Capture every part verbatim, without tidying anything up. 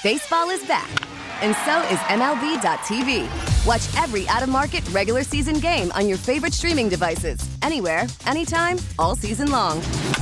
Baseball is back, and so is M L B dot T V. Watch every out-of-market regular season game on your favorite streaming devices, anywhere, anytime, all season long.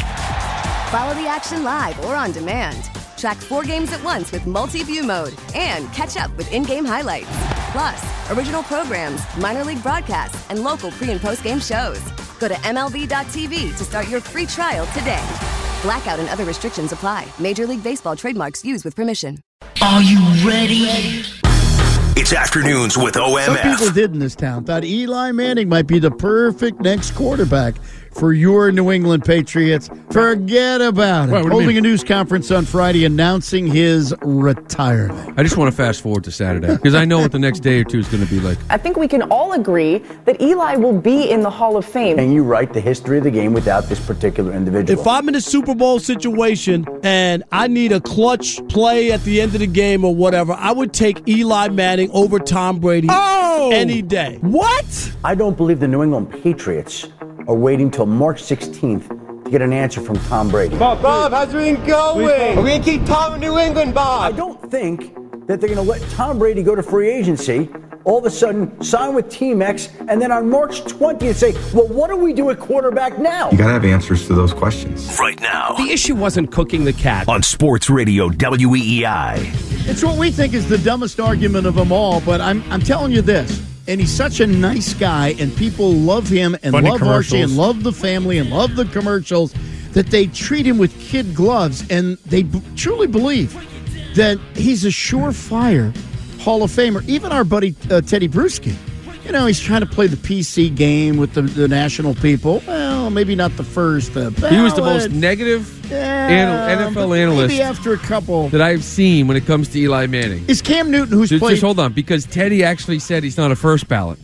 Follow the action live or on demand. Track four games at once with multi-view mode and catch up with in-game highlights. Plus, original programs, minor league broadcasts, and local pre- and post-game shows. Go to M L B dot T V to start your free trial today. Blackout and other restrictions apply. Major League Baseball trademarks used with permission. Are you ready? It's Afternoons with O M F. Some people did in this town thought Eli Manning might be the perfect next quarterback for your New England Patriots. Forget about it. What, what Holding a news conference on Friday announcing his retirement. I just want to fast forward to Saturday because I know what the next day or two is going to be like. I think we can all agree that Eli will be in the Hall of Fame. Can you write the history of the game without this particular individual? If I'm in a Super Bowl situation and I need a clutch play at the end of the game or whatever, I would take Eli Manning over Tom Brady oh! any day. What? I don't believe the New England Patriots are waiting till March sixteenth to get an answer from Tom Brady. Bob, Bob, how's it been going? We're going to keep Tom in New England, Bob. I don't think that they're going to let Tom Brady go to free agency, all of a sudden sign with Team X, and then on March twentieth say, well, what do we do at quarterback now? You got to have answers to those questions. Right now. The issue wasn't cooking the cat. On Sports Radio W E E I. It's what we think is the dumbest argument of them all, but I'm I'm telling you this. And he's such a nice guy, and people love him and Funny love Archie and love the family and love the commercials, that they treat him with kid gloves, and they b- truly believe that he's a surefire Hall of Famer. Even our buddy uh, Teddy Bruschi, you know, he's trying to play the P C game with the, the national people. Well, maybe not the first uh, ballot. He was the most negative yeah, N F L analyst maybe after a couple that I've seen when it comes to Eli Manning. Is Cam Newton, who's just, played... Just hold on, because Teddy actually said he's not a first ballot.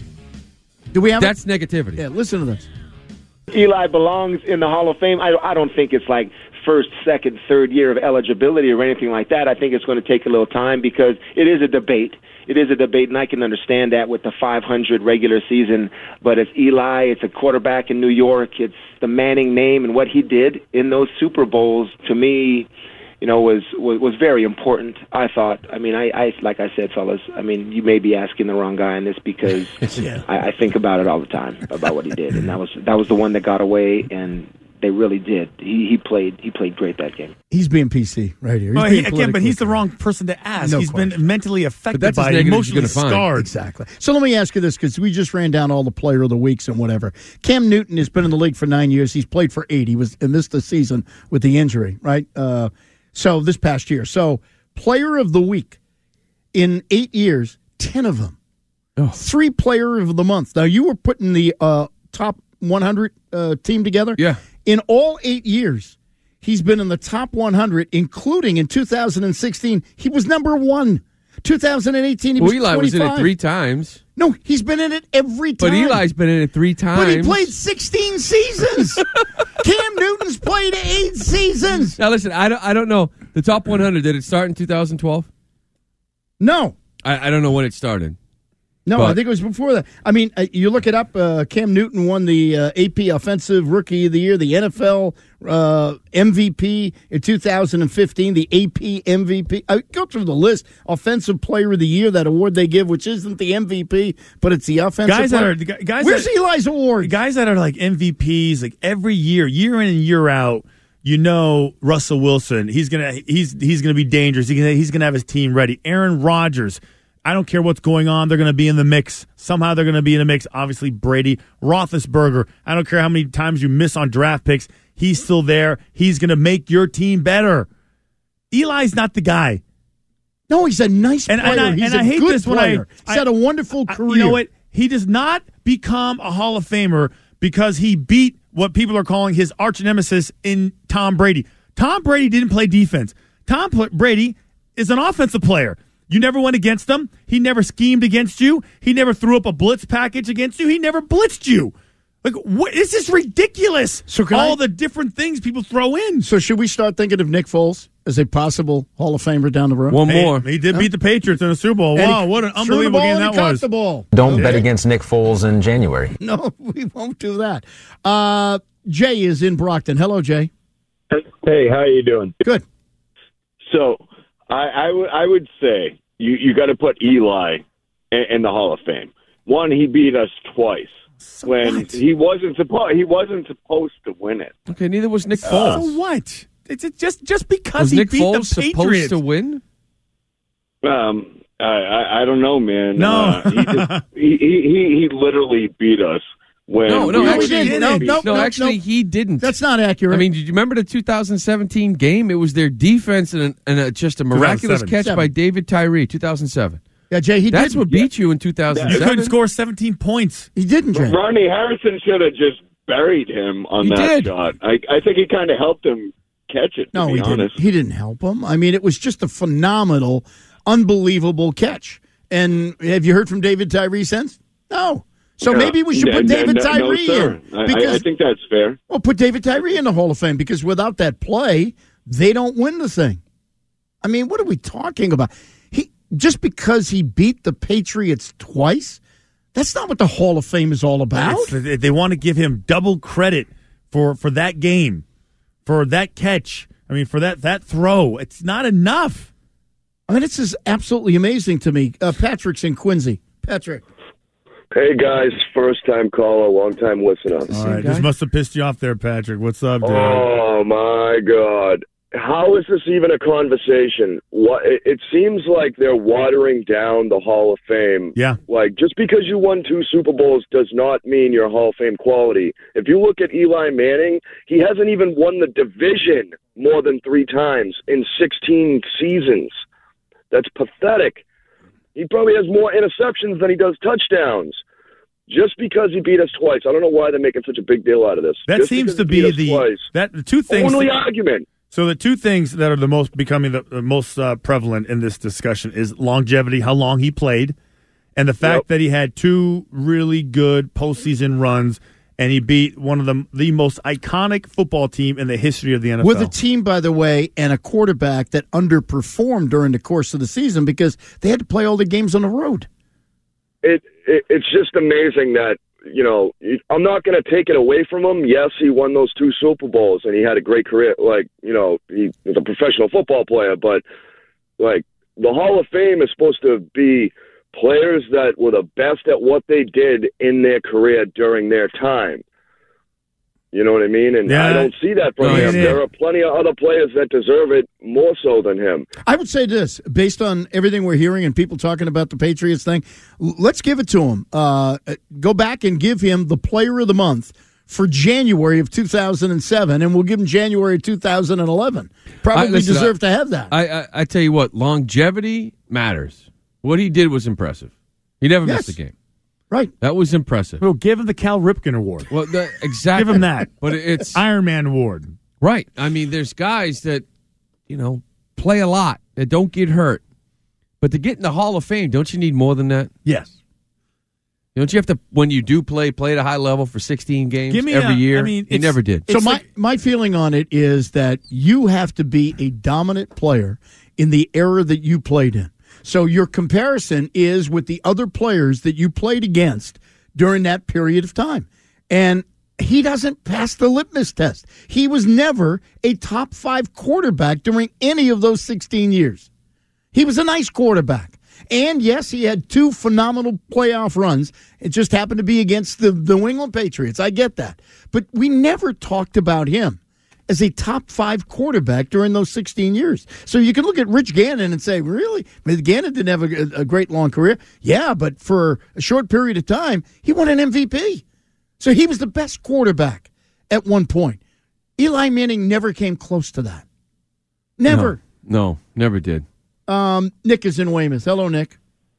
Do we have That's a... negativity. Yeah, listen to this. Eli belongs in the Hall of Fame. I, I don't think it's like first, second, third year of eligibility or anything like that. I think it's going to take a little time because it is a debate. It is a debate, and I can understand that with the five hundred regular season. But it's Eli, it's a quarterback in New York, it's the Manning name, and what he did in those Super Bowls, to me, you know, was, was, was very important, I thought. I mean, I, I like I said, fellas, I mean, you may be asking the wrong guy on this because yeah. I, I think about it all the time, about what he did. And that was that was the one that got away, and they really did. He he played he played great that game. He's being P C right here. He's well, being he, again, but he's the wrong person to ask. No he's question. been mentally affected that's by it, emotionally scarred. Exactly. So let me ask you this, because we just ran down all the player of the weeks and whatever. Cam Newton has been in the league for nine years. He's played for eight. He was and missed the season with the injury, right? Uh, so this past year. So player of the week in eight years, ten of them. Oh. Three player of the month. Now, you were putting the uh, top one hundred uh, team together. Yeah. In all eight years, he's been in the top one hundred, including in two thousand sixteen, he was number one. two thousand eighteen, he well, was Eli twenty-five. was in it three times. No, he's been in it every time. But Eli's been in it three times. But he played sixteen seasons. Cam Newton's played eight seasons. Now, listen, I don't, I don't know. The top one hundred, did it start in two thousand twelve? No. I, I don't know when it started. No, but, I think it was before that. I mean, uh, you look it up, uh, Cam Newton won the uh, A P Offensive Rookie of the Year, the N F L uh, M V P in two thousand fifteen, the A P M V P. I go through the list. Offensive Player of the Year, that award they give, which isn't the M V P, but it's the offensive guys player. That are, guys Where's that, Eli's award? Guys that are like M V Ps, like every year, year in and year out, you know Russell Wilson, he's gonna he's he's gonna be dangerous. He's gonna, he's gonna have his team ready. Aaron Rodgers, I don't care what's going on. They're going to be in the mix. Somehow they're going to be in the mix. Obviously, Brady. Roethlisberger, I don't care how many times you miss on draft picks. He's still there. He's going to make your team better. Eli's not the guy. No, he's a nice player. And, and I, he's and a I hate good this when player. I, he's had a wonderful I, career. You know what? He does not become a Hall of Famer because he beat what people are calling his arch nemesis in Tom Brady. Tom Brady didn't play defense. Tom Brady is an offensive player. You never went against him. He never schemed against you. He never threw up a blitz package against you. He never blitzed you. Like, what? This is ridiculous. So all I, the different things people throw in. So should we start thinking of Nick Foles as a possible Hall of Famer down the road? One hey, more. He did beat the Patriots in the Super Bowl. And wow, he what an threw unbelievable the ball game and that he caught was. The ball. Don't okay. bet against Nick Foles in January. No, we won't do that. Uh, Jay is in Brockton. Hello, Jay. Hey, how are you doing? Good. So I, I, w- I would say you, you got to put Eli in, in the Hall of Fame. One, he beat us twice so when what? he wasn't supposed he wasn't supposed to win it. Okay, neither was Nick Uh, Foles. so what? It's it's just just because was he Nick beat Foles the Patriots. supposed to win? Um, I, I, I don't know, man. No. uh, he, just, he, he he he literally beat us when No, no, we actually, were he no, beat. no, no, no, actually, no. he didn't. That's not accurate. I mean, did you remember the two thousand seventeen game? It was their defense and, a, and a, just a miraculous two thousand seven. catch Seven. by David Tyree, two thousand seven. yeah, Jay, he That's didn't. what beat you in two thousand You seven. couldn't score seventeen points. He didn't, Jay. Ronnie Harrison should have just buried him on He that did. shot. I I think he kind of helped him catch it. To No, be he honest. didn't. He didn't help him. I mean, it was just a phenomenal, unbelievable catch. And have you heard from David Tyree since? No. So Yeah. maybe we should put No, David no, no, Tyree sir. in. I- I, Because, I think that's fair. well, put David Tyree in the Hall of Fame because without that play, they don't win the thing. I mean, what are we talking about? He just because he beat the Patriots twice, that's not what the Hall of Fame is all about. That's- They, they want to give him double credit for, for that game, for that catch. I mean, for that that throw. It's not enough. I mean, this is absolutely amazing to me. Uh, Patrick's in Quincy. Patrick. Hey, guys. First-time caller, long-time listener. All right, this must have pissed you off there, Patrick. What's up, dude? Oh, my God. How is this even a conversation? What? It, it seems like they're watering down the Hall of Fame. Yeah. Like, just because you won two Super Bowls does not mean you're Hall of Fame quality. If you look at Eli Manning, he hasn't even won the division more than three times in sixteen seasons. That's pathetic. He probably has more interceptions than he does touchdowns. Just because he beat us twice. I don't know why they're making such a big deal out of this. That Just seems because to he beat be us the twice. that the two things. Only that- argument. So the two things that are the most becoming the, the most uh, prevalent in this discussion is longevity, how long he played, and the fact Yep. that he had two really good postseason runs, and he beat one of the the most iconic football team in the history of the N F L. With a team, by the way, and a quarterback that underperformed during the course of the season because they had to play all the games on the road. It, it it's just amazing that, you know, I'm not going to take it away from him. Yes, he won those two Super Bowls and he had a great career. Like, you know, he was a professional football player, but like the Hall of Fame is supposed to be players that were the best at what they did in their career during their time. You know what I mean? And Yeah. I don't see that from No, him. yeah. There are plenty of other players that deserve it more so than him. I would say this, based on everything we're hearing and people talking about the Patriots thing, l- let's give it to him. Uh, go back and give him the Player of the Month for January of two thousand seven, and we'll give him January of two thousand eleven. Probably I- listen, deserve I- to have that. I, I I tell you what, longevity matters. What he did was impressive. He never Yes. missed a game. Right. That was impressive. Well, give him the Cal Ripken Award. Well, the, exactly. Give him that. But it's Iron Man Award. right. I mean, there's guys that, you know, play a lot, that don't get hurt. But to get in the Hall of Fame, don't you need more than that? Yes. Don't you have to, when you do play, play at a high level for sixteen games Give me every a- year? I mean, he it's- never did. So It's my, like- my feeling on it is that you have to be a dominant player in the era that you played in. So your comparison is with the other players that you played against during that period of time. And he doesn't pass the litmus test. He was never a top five quarterback during any of those sixteen years. He was a nice quarterback. And yes, he had two phenomenal playoff runs. It just happened to be against the, the New England Patriots. I get that. But we never talked about him as a top five quarterback during those sixteen years. So you can look at Rich Gannon and say, really? I mean, Gannon didn't have a, a great long career. Yeah, but for a short period of time, he won an M V P. So he was the best quarterback at one point. Eli Manning never came close to that. Never. No, no never did. Um, Nick is in Weymouth. Hello, Nick.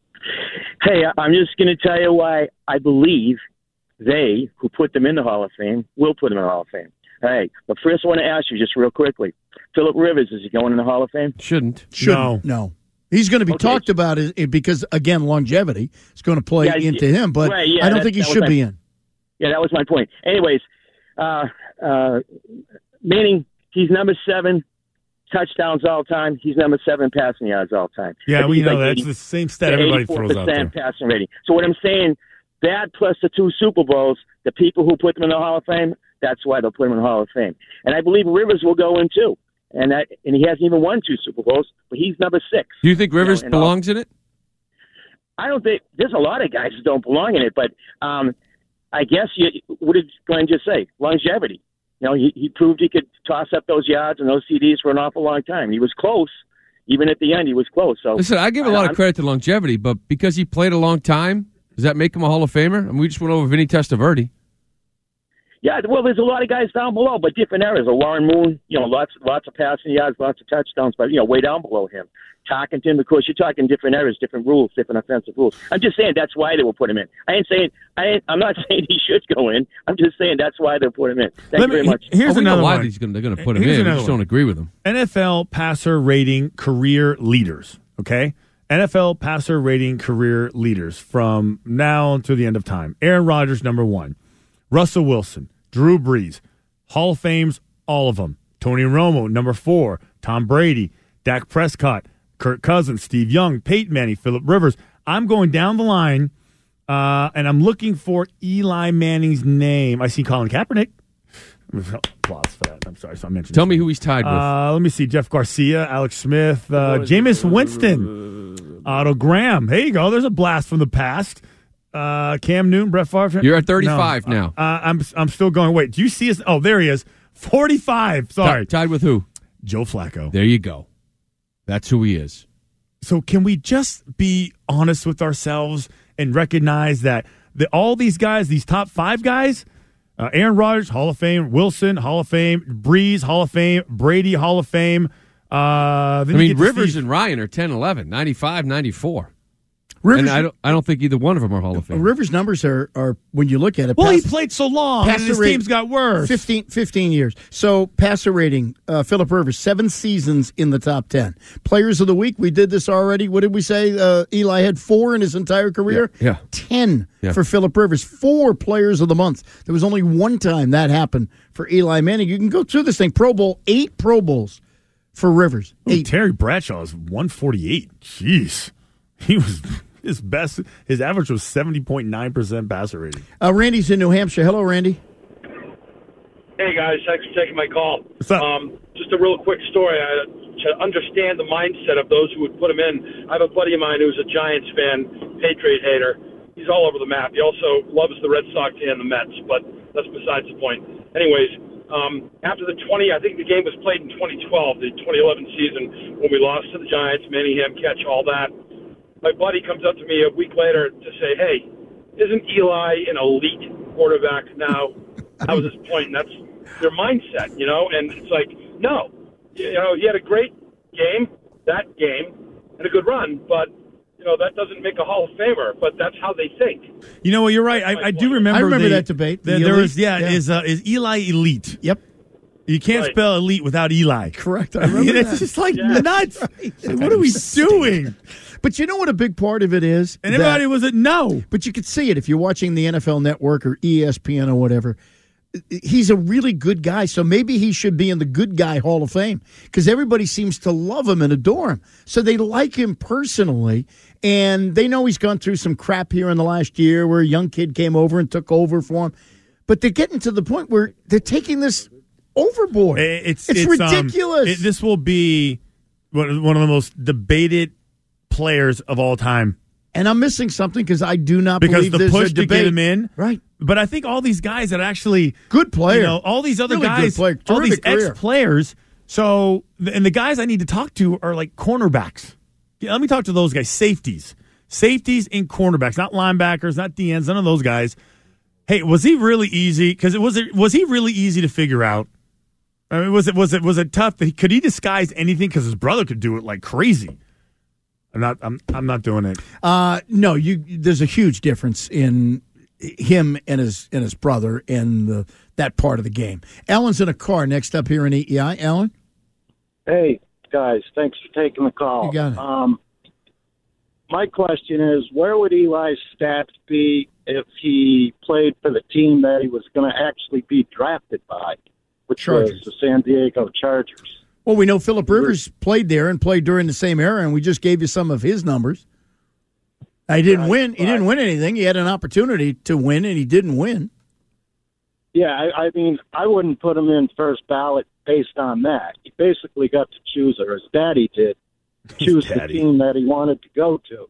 Hey, I'm just going to tell you why I believe they, who put them in the Hall of Fame, will put them in the Hall of Fame. Hey, but first I want to ask you just real quickly. Phillip Rivers, is he going in the Hall of Fame? Shouldn't. Shouldn't. No. He's going to be Okay. talked about it, it because, again, longevity is going to play Yeah, into him, but right, yeah, I don't that- think he that was should my- be in. Yeah, that was my point. Anyways, uh, uh, meaning he's number seven touchdowns all time. He's number seven passing yards all time. Yeah, I think we he's know like that's eighty the same stat everybody throws out there. passing rating. So what I'm saying, that plus the two Super Bowls, the people who put them in the Hall of Fame, that's why they'll put him in the Hall of Fame. And I believe Rivers will go in too. and that, and he hasn't even won two Super Bowls, but he's number six. Do you think Rivers you know, belongs in it? I don't think there's a lot of guys who don't belong in it, but um, I guess you, what did Glenn just say? Longevity. You know, he, he proved he could toss up those yards and those C Ds for an awful long time. He was close. Even at the end, he was close. So listen, I give a lot I, of credit to longevity, but because he played a long time, does that make him a Hall of Famer? I mean, we just went over Vinny Testaverde. Yeah, well, there's a lot of guys down below, but different areas. Warren Moon, you know, lots lots of passing yards, lots of touchdowns, but, you know, way down below him. Tarkenton, of course, you're talking different areas, different rules, different offensive rules. I'm just saying that's why they will put him in. I ain't saying, I ain't, I'm not saying he should go in. I'm just saying that's why they'll put him in. Thank Let you me, very much. Here's oh, another why one. He's gonna, they're going to put him Here's in. I just one. don't agree with him. N F L passer rating career leaders, okay? N F L passer rating career leaders from now to the end of time. Aaron Rodgers, number one. Russell Wilson, Drew Brees, Hall of Fames, all of them. Tony Romo, number four. Tom Brady, Dak Prescott, Kirk Cousins, Steve Young, Peyton Manning, Phillip Rivers. I'm going down the line, uh, and I'm looking for Eli Manning's name. I see Colin Kaepernick. Applause for that. I'm sorry, so I mentioned. Tell me who he's tied with. Uh, let me see: Jeff Garcia, Alex Smith, uh, Jameis Winston, Otto Graham. There you go. There's a blast from the past. Uh, Cam Newton, Brett Favre. You're at thirty-five no, now. Uh, I'm I'm still going. Wait, do you see us? Oh, there he is. forty-five. Sorry, T- tied with who? Joe Flacco. There you go. That's who he is. So can we just be honest with ourselves and recognize that the, all these guys, these top five guys, uh, Aaron Rodgers, Hall of Fame, Wilson, Hall of Fame, Breeze, Hall of Fame, Brady, Hall of Fame. Uh, I mean, Rivers Steve- and Ryan are ten eleven, ninety-five, ninety-four. Rivers, and I don't, I don't think either one of them are Hall of Fame. Rivers' numbers are, are when you look at it. Well, pass, he played so long, and his rate, teams got worse. fifteen, fifteen years. So, passer rating, uh, Phillip Rivers, seven seasons in the top ten. Players of the week, we did this already. What did we say? Uh, Eli had four in his entire career? Yeah. yeah. Ten yeah. for Phillip Rivers. Four players of the month. There was only one time that happened for Eli Manning. You can go through this thing. Pro Bowl, eight Pro Bowls for Rivers. Eight. Ooh, Terry Bradshaw is one forty-eight. Jeez. He was... His best, his average was seventy point nine percent passer rating. Uh, Randy's in New Hampshire. Hello, Randy. Hey, guys. Thanks for taking my call. What's up? Um, just a real quick story. I, to understand the mindset of those who would put him in, I have a buddy of mine who's a Giants fan, Patriot hater. He's all over the map. He also loves the Red Sox and the Mets, but that's besides the point. Anyways, um, after the twenty, I think the game was played in twenty twelve, the twenty eleven season, when we lost to the Giants, Manningham catch, all that. My buddy comes up to me a week later to say, hey, isn't Eli an elite quarterback now? That was his point, and that's their mindset, you know? And it's like, no. You know, he had a great game, that game, and a good run, but, you know, that doesn't make a Hall of Famer, but that's how they think. You know what, you're right. I, I do remember I remember the, that debate. The the, there elite, was, yeah, yeah. Is, uh, is Eli elite? Yep. You can't Right. spell elite without Eli. Correct. I remember It's that. just like Yeah. nuts. Right. What are we doing? But you know what a big part of it is? And That- everybody was at no. But you could see it if you're watching the N F L Network or E S P N or whatever. He's a really good guy, so maybe he should be in the Good Guy Hall of Fame because everybody seems to love him and adore him. So they like him personally, and they know he's gone through some crap here in the last year where a young kid came over and took over for him. But they're getting to the point where they're taking this overboard. It's, it's, it's um, ridiculous. it, this will be one one of the most debated players of all time. And I'm missing something because I do not Because believe the there's push a to debate. get him in. Right. But I think all these guys that actually good player, you know, all these other really guys, good player. all these Terrific career. ex-players. So, and the guys I need to talk to are like cornerbacks. Yeah, let me talk to those guys. Safeties, safeties, and cornerbacks, not linebackers, not D Ns, none of those guys. Hey, was he really easy? Because it was it was he really easy to figure out? I mean, was it was it was it tough? That he, could he disguise anything? Because his brother could do it like crazy. I'm not. I'm. I'm not doing it. Uh, no, you. There's a huge difference in him and his and his brother and the, that part of the game. Alan's in a car next up here in E E I. Alan, hey guys, thanks for taking the call. You got it. Um, my question is, where would Eli's stats be if he played for the team that he was going to actually be drafted by, which Chargers. was the San Diego Chargers? Well, we know Phillip Rivers played there and played during the same era, and we just gave you some of his numbers. He didn't Right, win. He right. didn't win anything. He had an opportunity to win, and he didn't win. Yeah, I, I mean, I wouldn't put him in first ballot based on that. He basically got to choose, or his daddy did, choose the team that he wanted to go to.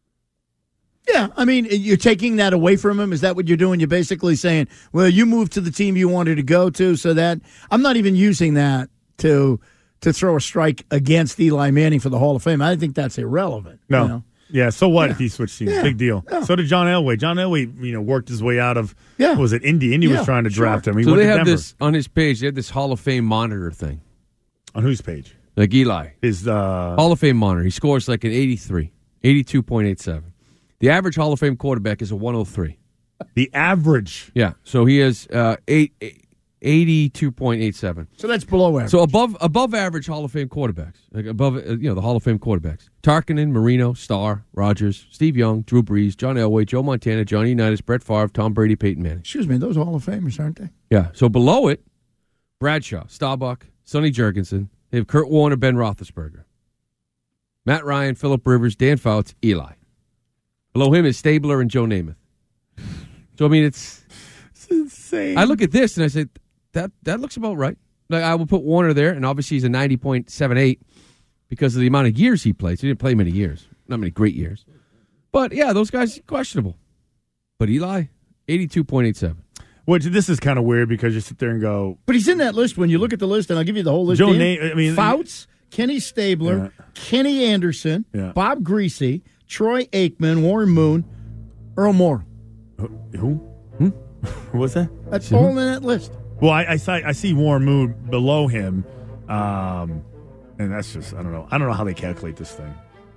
Yeah, I mean, you're taking that away from him. Is that what you're doing? You're basically saying, well, you moved to the team you wanted to go to, so that I'm not even using that to to throw a strike against Eli Manning for the Hall of Fame. I think that's irrelevant. No. You know? Yeah, so what Yeah. if he switched teams? Yeah. Big deal. Yeah. So did John Elway. John Elway, you know, worked his way out of, yeah. what was it, Indy? Indy Yeah, was trying to sure. draft him. He so went they to have Denver. this on his page. They have this Hall of Fame monitor thing. On whose page? Like Eli. His uh, Hall of Fame monitor. He scores like an eighty-three, eighty-two point eight seven. The average Hall of Fame quarterback is a one oh three. The average? Yeah. So he has uh, eight, eighty-two point eight seven. So that's below average. So above above average Hall of Fame quarterbacks. Like above, uh, you know, the Hall of Fame quarterbacks. Tarkinen, Marino, Starr, Rodgers, Steve Young, Drew Brees, John Elway, Joe Montana, Johnny Unitas, Brett Favre, Tom Brady, Peyton Manning. Excuse me, those are Hall of Famers, aren't they? Yeah. So below it, Bradshaw, Staubach, Sonny Jurgensen. They have Kurt Warner, Ben Roethlisberger, Matt Ryan, Phillip Rivers, Dan Fouts, Eli. Below him is Stabler and Joe Namath. So I mean, it's, it's insane. I look at this and I say that that looks about right. Like I will put Warner there, and obviously he's a ninety point seven eight because of the amount of years he played. So he didn't play many years, not many great years. But yeah, those guys questionable. But Eli, eighty-two point eight seven. Which this is kind of weird because you sit there and go. But he's in that list. When you look at the list, and I'll give you the whole list. Joe Dan. Na- I mean, Fouts, Kenny Stabler, Yeah. Kenny Anderson, Yeah. Bob Greasy, Troy Aikman, Warren Moon, Earl Moore. Who? Hmm? Who was that? That's all in that list. Well, I, I, see, I see Warren Moon below him, um, and that's just, I don't know. I don't know how they calculate this thing.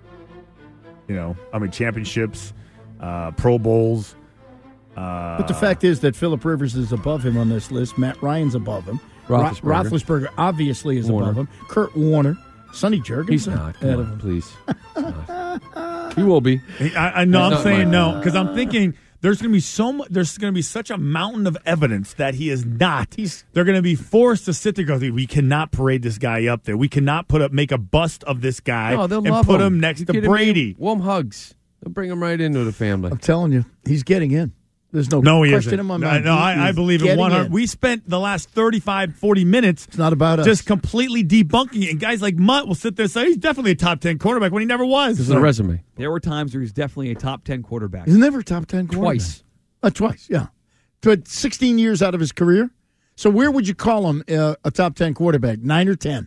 You know, I mean, championships, uh, Pro Bowls. Uh, But the fact is that Phillip Rivers is above him on this list. Matt Ryan's above him. Roethlisberger. Ro- Roethlisberger obviously is Warner. above him. Kurt Warner. Sonny Jurgensen. He's not. Come ahead on, of him. please. He's not. He will be. I, I know. He's I'm not saying mine. no because I'm thinking there's going to be so much. There's going to be such a mountain of evidence that he is not. He's. They're going to be forced to sit there. and Go. We cannot parade this guy up there. We cannot put up make a bust of this guy No, they'll and love put him. him next You to kidding me? Brady. Warm hugs. They'll bring him right into the family. I'm telling you, he's getting in. There's no, No, he question isn't. in my No, mind. no, He I, I is believe in getting one hundred. in. We spent the last thirty-five, forty minutes. It's not about us. Just completely debunking it. And guys like Mutt will sit there and say he's definitely a top ten quarterback when he never was. This is a resume. There were times where he's definitely a top ten quarterback. He's never top ten quarterback. Twice. Uh, twice, yeah. But sixteen years out of his career. So where would you call him uh, a top ten quarterback? Nine or ten?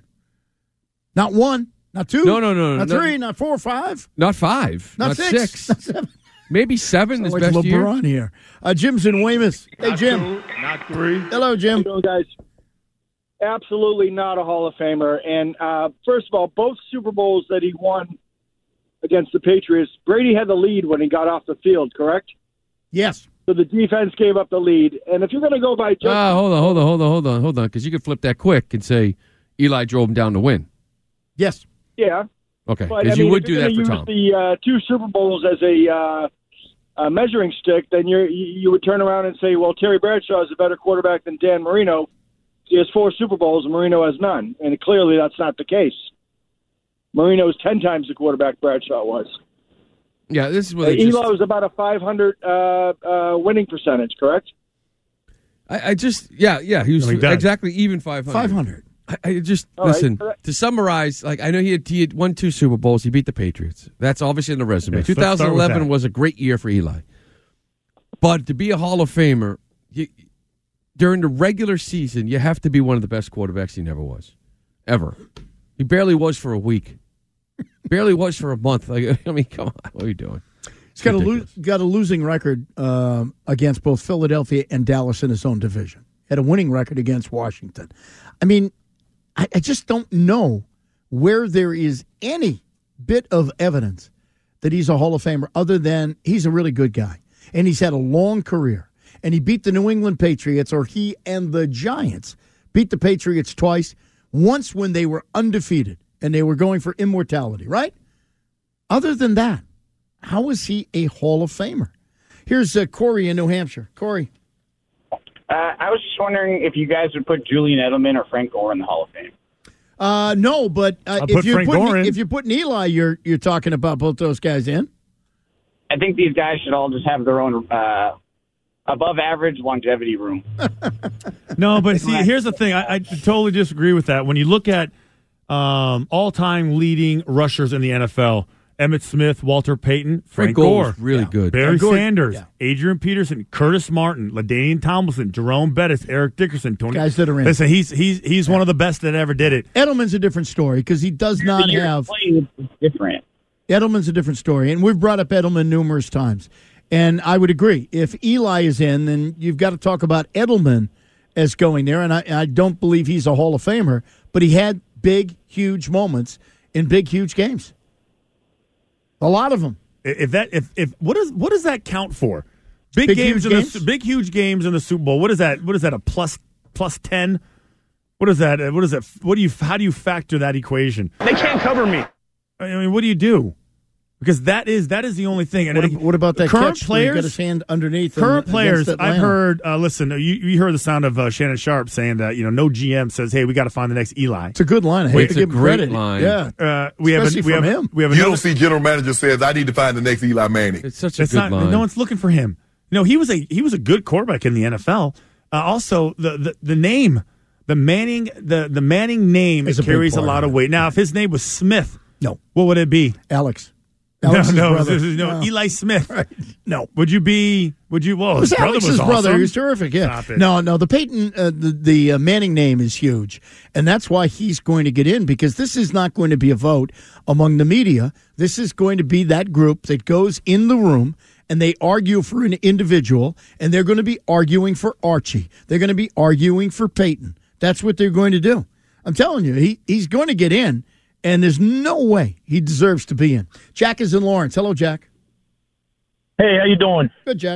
Not one, not two. No, no, no, Not no. three, not four or five. Not five. Not Not, six. six. Not seven. Maybe seven Sound is like best year. LeBron here. Uh, Jim's in Weymouth. Hey, Not Jim. two, not three. Hello, Jim. How you doing, guys? Absolutely not a Hall of Famer. And uh, first of all, both Super Bowls that he won against the Patriots, Brady had the lead when he got off the field, correct? Yes. So the defense gave up the lead. And if you're going to go by just Ah, hold on, hold on, hold on, hold on, hold on, because you could flip that quick and say Eli drove him down to win. Yes. yeah, Okay, but I because mean, you would if do you're that gonna for use Tom. the uh, two Super Bowls as a uh, uh, measuring stick, then you're, you you would turn around and say, well, Terry Bradshaw is a better quarterback than Dan Marino. He has four Super Bowls, and Marino has none. And clearly that's not the case. Marino is ten times the quarterback Bradshaw was. Yeah, this is Uh, what they Eli just, was about a five hundred uh, uh, winning percentage, correct? I, I just, yeah, yeah, he was No, he does. exactly even five hundred. five hundred. I, I just All right. listen to summarize. Like I know he had, he had won two Super Bowls. He beat the Patriots. That's obviously in the resume. Yes, let's start with twenty eleven that. was a great year for Eli, but to be a Hall of Famer, you, during the regular season, you have to be one of the best quarterbacks he never was, ever. He barely was for a week, barely was for a month. Like I mean, come on, what are you doing? He's got a, lo- got a losing record um, against both Philadelphia and Dallas in his own division. Had a winning record against Washington. I mean, I, I just don't know where there is any bit of evidence that he's a Hall of Famer other than he's a really good guy. And he's had a long career. And he beat the New England Patriots, or he and the Giants beat the Patriots twice, once when they were undefeated and they were going for immortality, right? Other than that, how is he a Hall of Famer? Here's uh, Corey in New Hampshire. Corey. Uh, I was just wondering if you guys would put Julian Edelman or Frank Gore in the Hall of Fame. Uh, no, but uh, I'll if put you're Frank putting Gore in. if you're putting Eli, you're you're talking about both those guys in. I think these guys should all just have their own uh, above average longevity room. No, but see, here's the thing. I, I totally disagree with that. When you look at um, all-time leading rushers in the N F L, Emmitt Smith, Walter Payton, Frank, Frank Gore Gore, was really yeah. good. Barry Yeah, Gore- Sanders, yeah. Adrian Peterson, Curtis Martin, LaDainian Tomlinson, Jerome Bettis, Eric Dickerson, Tony. Guys that are in. Listen, he's he's he's one of the best that ever did it. Edelman's a different story because he does not You're have. playing different. Edelman's a different story, and we've brought up Edelman numerous times. And I would agree. If Eli is in, then you've got to talk about Edelman as going there. And I, I don't believe he's a Hall of Famer, but he had big, huge moments in big, huge games. A lot of them. If that if if what is what does that count for? Big, Big, games, huge in games? the big huge games in the Super Bowl. What is that? What is that? A plus plus ten? What is that? What is that? What do you? How do you factor that equation? They can't cover me. I mean, what do you do? Because that is that is the only thing. And What, I- ab- what about that current catch where he got players? his hand underneath? and- Current against players, I've Atlanta? heard. Uh, listen, you you heard the sound of uh, Shannon Sharp saying that you know no G M says, "Hey, we got to find the next Eli." It's a good line. I hate Wait, to it's a give him great credit. line. Yeah. Uh, we have Especially a, we from have him. we have You another, don't see general manager says, I need to find the next Eli Manning. It's such a It's good not. line. No one's looking for him. You know, he was a he was a good quarterback in the N F L. Uh, also, the, the the name, the Manning, the the Manning name Is a big carries a part lot of of it. weight. Now, if his name was Smith, No. what would it be? Alex. Alex's no, no, brother. this is- no, No. Eli Smith. Right. No. Would you be? Would you? Well, It his was brother Alex's was brother. awesome. He was terrific. Yeah. Stop it. No, no. The Peyton, uh, the the uh, Manning name is huge, and that's why he's going to get in because this is not going to be a vote among the media. This is going to be that group that goes in the room and they argue for an individual, and they're going to be arguing for Archie. They're going to be arguing for Peyton. That's what they're going to do. I'm telling you, he he's going to get in, and there's no way he deserves to be in. Jack is in Lawrence. Hello, Jack. Hey, how you doing? Good, Jack.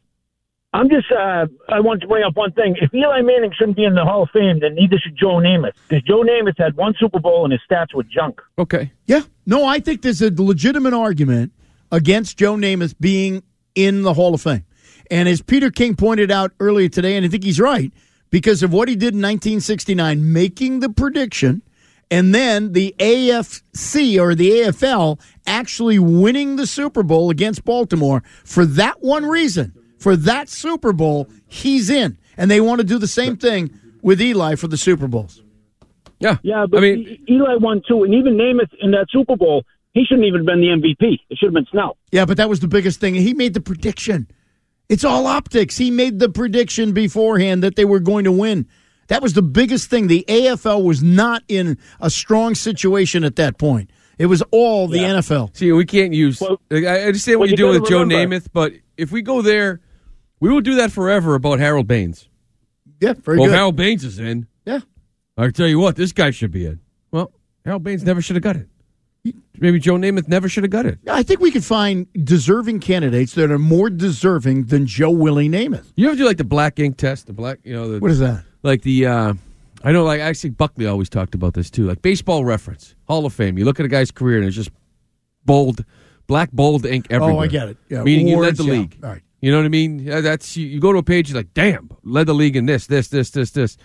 I'm just, uh, I want to bring up one thing. If Eli Manning shouldn't be in the Hall of Fame, then neither should Joe Namath. Because Joe Namath had one Super Bowl and his stats were junk. Okay. Yeah. No, I think there's a legitimate argument against Joe Namath being in the Hall of Fame. And as Peter King pointed out earlier today, and I think he's right, because of what he did in nineteen sixty-nine, making the prediction, and then the A F C or the A F L actually winning the Super Bowl against Baltimore. For that one reason, for that Super Bowl, he's in. And they want to do the same thing with Eli for the Super Bowls. Yeah. Yeah, but I mean, E- Eli won two, and even Namath in that Super Bowl, he shouldn't even have been the M V P. It should have been Snell. Yeah, but that was the biggest thing. He made the prediction. It's all optics. He made the prediction beforehand that they were going to win. That was the biggest thing. The A F L was not in a strong situation at that point. It was all the Yeah. N F L. See, we can't use. I I understand what well, you're you doing gotta with Joe remember- Namath, but if we go there, we will do that forever about Harold Baines. Yeah, very well, good. if Harold Baines is in. Yeah. I tell you what, this guy should be in. Well, Harold Baines never should have got it. Maybe Joe Namath never should have got it. I think we could find deserving candidates that are more deserving than Joe Willie Namath. You ever do like the black ink test? The black, you know, the, What is that? Like the, uh, I know, like actually Buckley always talked about this too. Like Baseball Reference, Hall of Fame. You look at a guy's career and it's just bold, black bold ink everywhere. Oh, I get it. Yeah, meaning he led awards, the yeah. league. All right. You know what I mean? Yeah, that's you, you go to a page, you're like, damn, led the league in this, this, this, this, this.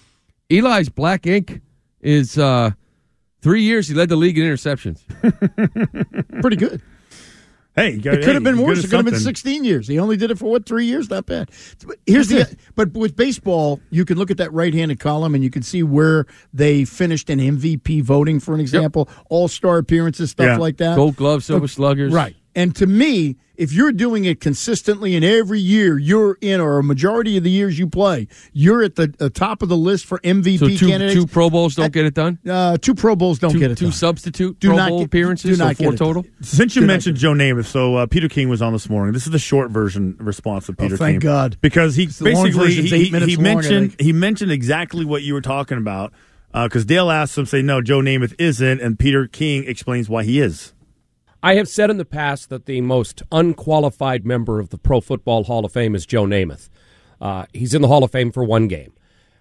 Eli's black ink is uh, three years. He led the league in interceptions. Pretty good. Hey, you got- it could have hey, been you worse. good It at could have been something. sixteen years. He only did it for what, three years? Not bad. But here's the. But with baseball, you can look at that right-handed column and you can see where they finished in M V P voting, for an example, All-Star appearances, stuff Yeah. like that. Gold Glove, Silver Okay. Sluggers. Right. And to me, if you're doing it consistently and every year you're in, or a majority of the years you play, you're at the uh, top of the list for M V P So two, candidates. two Pro Bowls don't get it done? Uh, two Pro Bowls don't two, get it Two done. substitute Do Pro not Bowl get- appearances, do so not four get it done. total? Since you Good mentioned Joe Namath, so uh, Peter King was on this morning. This is the short version response of Peter Oh, thank King. God. Because he The long basically version's he, eight he, minutes he long, I mentioned think. he mentioned exactly what you were talking about. Because Dale asked him, say no, Joe Namath isn't, and Peter King explains why he is. I have said in the past that the most unqualified member of the Pro Football Hall of Fame is Joe Namath. Uh, he's in the Hall of Fame for one game.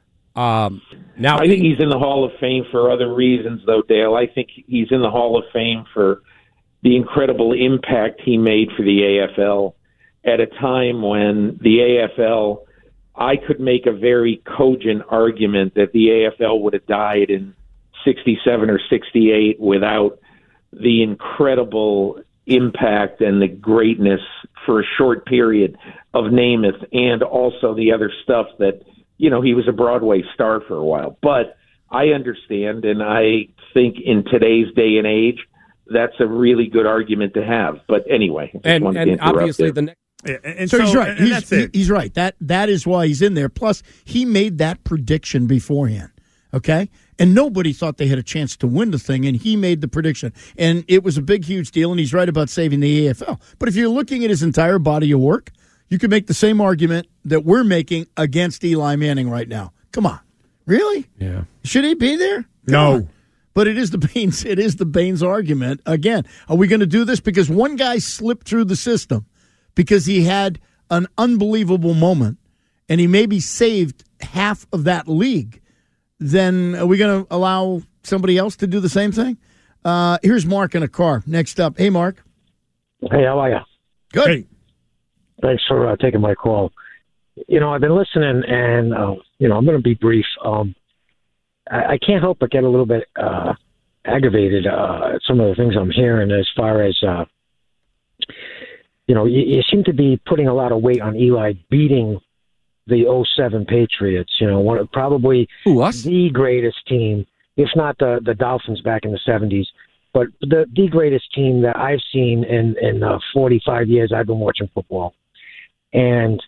Um, now, I think he's in the Hall of Fame for other reasons, though, Dale. I think he's in the Hall of Fame for the incredible impact he made for the A F L at a time when the A F L, I could make a very cogent argument that the A F L would have died in sixty-seven or sixty-eight without the incredible impact and the greatness for a short period of Namath and also the other stuff that, you know, he was a Broadway star for a while. But I understand, and I think in today's day and age, that's a really good argument to have. But anyway, just and, wanted to and interrupt obviously there. the next. Yeah, and so, so he's right. and He's, that's it. he's right. That that is why he's in there. Plus, he made that prediction beforehand. Okay, and nobody thought they had a chance to win the thing, and he made the prediction, and it was a big, huge deal. And he's right about saving the A F L. But if you're looking at his entire body of work, you could make the same argument that we're making against Eli Manning right now. Come on, really? Yeah. Should he be there? Come No. on. But it is the Baines. It is the Baines argument again. Are we going to do this because one guy slipped through the system because he had an unbelievable moment, and he maybe saved half of that league? Then are we going to allow somebody else to do the same thing? Uh, here's Mark in a car. Next up, hey Mark. Hey, how are you? Good. Hey. Thanks for uh, taking my call. You know, I've been listening, and uh, you know, I'm going to be brief. Um, I, I can't help but get a little bit uh, aggravated uh, at some of the things I'm hearing as far as, uh, you know, you, you seem to be putting a lot of weight on Eli beating the oh seven Patriots. You know, one of, probably Ooh, us? the greatest team, if not the the Dolphins back in the seventies, but the the greatest team that I've seen in in uh, forty-five years I've been watching football. And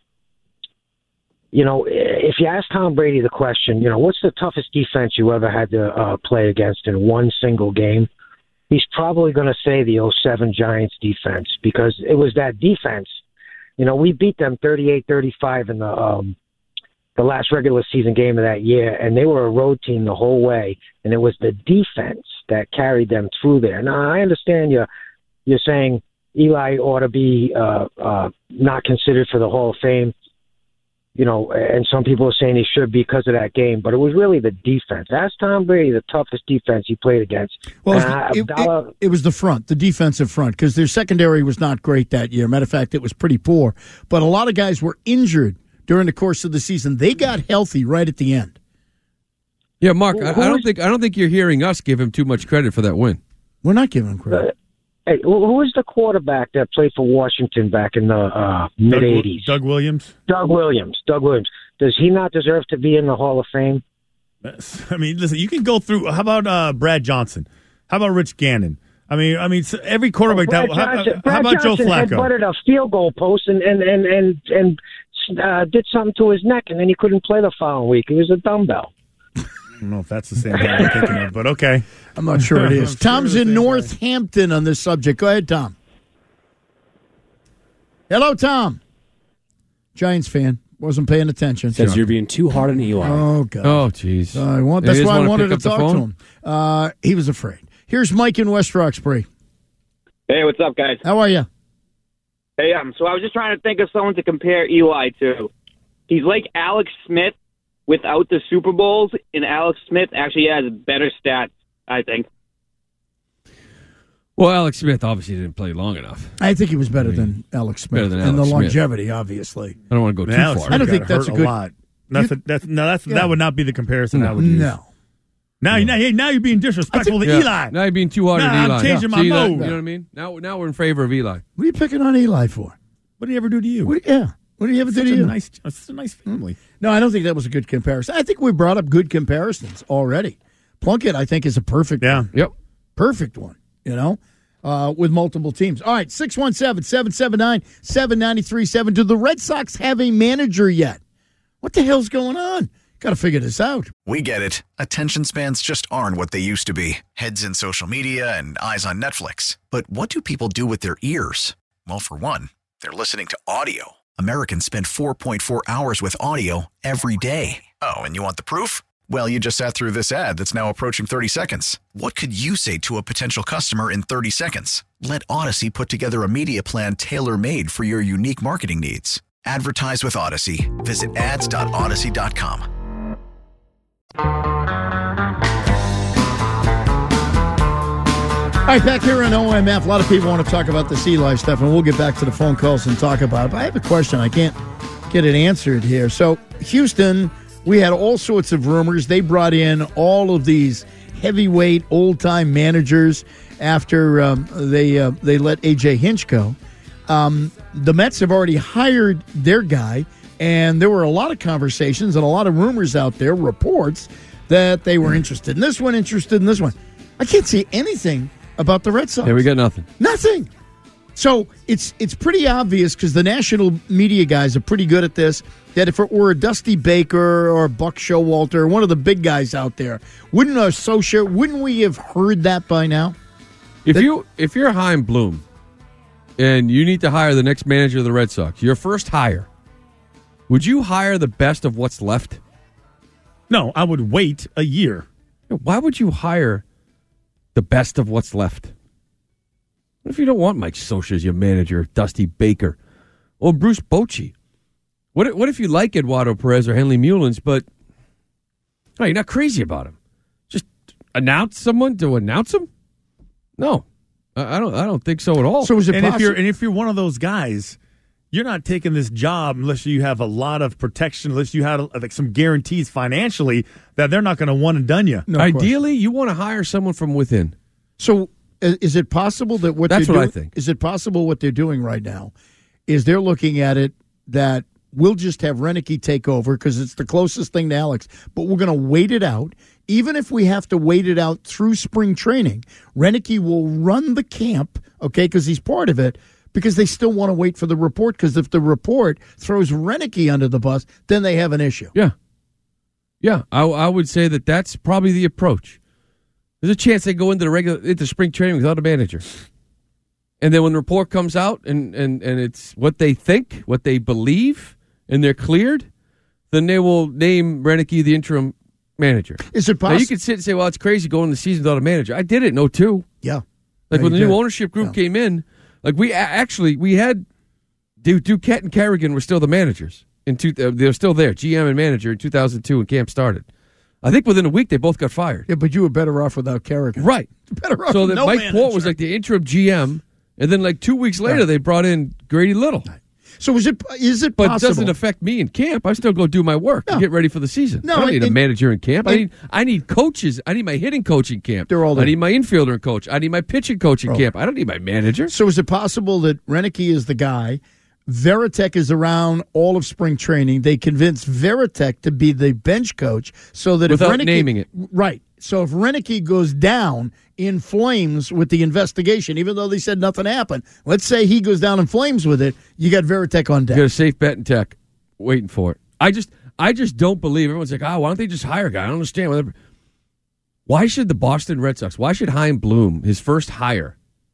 you know, if you ask Tom Brady the question, you know, what's the toughest defense you ever had to uh, play against in one single game? He's probably going to say the oh seven Giants defense, because it was that defense. You know, we beat them thirty-eight thirty-five in the um, the last regular season game of that year, and they were a road team the whole way, and it was the defense that carried them through there. Now, I understand you're, you're saying Eli ought to be uh, uh, not considered for the Hall of Fame. You know, and some people are saying he should because of that game, but it was really the defense. Ask Tom Brady the toughest defense he played against. Well, uh, it, it, it was the front, the defensive front, because their secondary was not great that year. Matter of fact, it was pretty poor. But a lot of guys were injured during the course of the season. They got healthy right at the end. Yeah, Mark, Who- I, who I don't was- think I don't think you're hearing us give him too much credit for that win. We're not giving him credit. Hey, who who was the quarterback that played for Washington back in the uh, mid eighties? Doug Williams. Doug Williams. Doug Williams. Does he not deserve to be in the Hall of Fame? I mean, listen, you can go through. How about uh, Brad Johnson? How about Rich Gannon? I mean, I mean, so every quarterback. Brad that, how, Johnson, how Brad about Johnson Joe Flacco? headbutted a field goal post and and and and, and uh, did something to his neck, and then he couldn't play the following week. He was a dumbbell. I don't know if that's the same guy I'm thinking of, but okay. I'm not sure it is. I'm sure Tom's it's the in same Northampton on this subject. Go ahead, Tom. Hello, Tom. Giants fan. Wasn't paying attention. Says you're being too hard on Eli. Oh, God. Oh, jeez. Uh, I want, Maybe that's he why doesn't I wanna wanted to pick up the talk to phone? him. Uh, he was afraid. Here's Mike in West Roxbury. Hey, what's up, guys? How are you? Hey, um, so I was just trying to think of someone to compare Eli to. He's like Alex Smith without the Super Bowls, and Alex Smith actually has better stats, I think. Well, Alex Smith obviously didn't play long enough. I think he was better than Alex Smith. Better than and Alex the Smith. longevity, obviously. I don't want to go Man, too Alex far. Smith I don't got think that's hurt a good- lot. That's a, that's no, that's Yeah. that would not be the comparison I would use. No. Now, now, hey, now you're being disrespectful to Yeah. Eli. Now you're being too hard Nah, on I'm Eli. changing my See that? mode. You know what I mean? Now, now we're in favor of Eli. What are you picking on Eli for? What did he ever do to you? What, yeah. What did he ever do Such to a you? nice, such a nice family. No, I don't think that was a good comparison. I think we brought up good comparisons already. Plunkett, I think, is a perfect Yeah. one. Yep. Perfect one, you know, uh, with multiple teams. All right, six one seven, seven seven nine, seven nine three seven. Do the Red Sox have a manager yet? What the hell's going on? Got to figure this out. We get it. Attention spans just aren't what they used to be. Heads in social media and eyes on Netflix. But what do people do with their ears? Well, for one, they're listening to audio. Americans spend four point four hours with audio every day. Oh, and you want the proof? Well, you just sat through this ad that's now approaching thirty seconds. What could you say to a potential customer in thirty seconds? Let Odyssey put together a media plan tailor-made for your unique marketing needs. Advertise with Odyssey. Visit ads dot odyssey dot com. All right, back here on O M F, a lot of people want to talk about this Eli stuff, and we'll get back to the phone calls and talk about it. But I have a question. I can't get it answered here. So, Houston, we had all sorts of rumors. They brought in all of these heavyweight, old-time managers after um, they uh, they let A J Hinch go. Um, the Mets have already hired their guy, and there were a lot of conversations and a lot of rumors out there, reports, that they were interested in this one, interested in this one. I can't see anything about the Red Sox. Yeah, we got nothing. Nothing. So it's it's pretty obvious because the national media guys are pretty good at this, that if it were a Dusty Baker or Buck Showalter, one of the big guys out there, wouldn't a Socia, wouldn't we have heard that by now? If That- you if you're Chaim Bloom and you need to hire the next manager of the Red Sox, your first hire, would you hire the best of what's left? No, I would wait a year. Why would you hire the best of what's left? What if you don't want Mike Scioscia as your manager, Dusty Baker, or Bruce Bochy? What if, what if you like Eduardo Perez or Henley Mullins, but no, you're not crazy about him? Just announce someone to announce him? No, I I don't. I don't think so at all. So is it and if possible? you're and if you're one of those guys, you're not taking this job unless you have a lot of protection, unless you have like some guarantees financially that they're not going to one and done you. No Ideally, you want to hire someone from within. So i- is it possible that what That's they're what I doing, think. Is it possible what they're doing right now is they're looking at it that we'll just have Renicky take over because it's the closest thing to Alex, but we're going to wait it out. Even if we have to wait it out through spring training, Renicky will run the camp, okay, because he's part of it, because they still want to wait for the report, because if the report throws Renicky under the bus, then they have an issue. Yeah, yeah. I, I would say that that's probably the approach. There's a chance they go into the regular into spring training without a manager, and then when the report comes out and and and it's what they think, what they believe, and they're cleared, then they will name Renicky the interim manager. Is it Now, you possible? could sit and say, well, it's crazy going the season without a manager. I did it in oh two. Yeah. Like Yeah, when you the new did. ownership group came in, like we a- actually, we had Du- Duquette and Kerrigan were still the managers. In two, uh, they were still there, G M and manager in two thousand two when camp started. I think within a week they both got fired. Yeah, but you were better off without Kerrigan. Right. Better off So with that no Mike manager. Port was like the interim G M, and then like two weeks later Right. they brought in Grady Little. So is it is it But possible? it doesn't affect me in camp. I still go do my work and get ready for the season. No, I don't need a and- manager in camp. I and- need I need coaches. I need my hitting coach in camp. They're all I there. need my infielder and coach. I need my pitching coach in Oh. camp. I don't need my manager. So is it possible that Renicky is the guy? Veritek is around all of spring training. They convinced Veritek to be the bench coach so that Without if Renicky, naming it. right. So if Renicky goes down in flames with the investigation, even though they said nothing happened, let's say he goes down in flames with it, you got Veritek on You deck. got a safe bet in tech, waiting for it. I just, I just don't believe. Everyone's like, oh, why don't they just hire a guy? I don't understand. Whatever. Why should the Boston Red Sox? Why should Chaim Bloom, his first hire,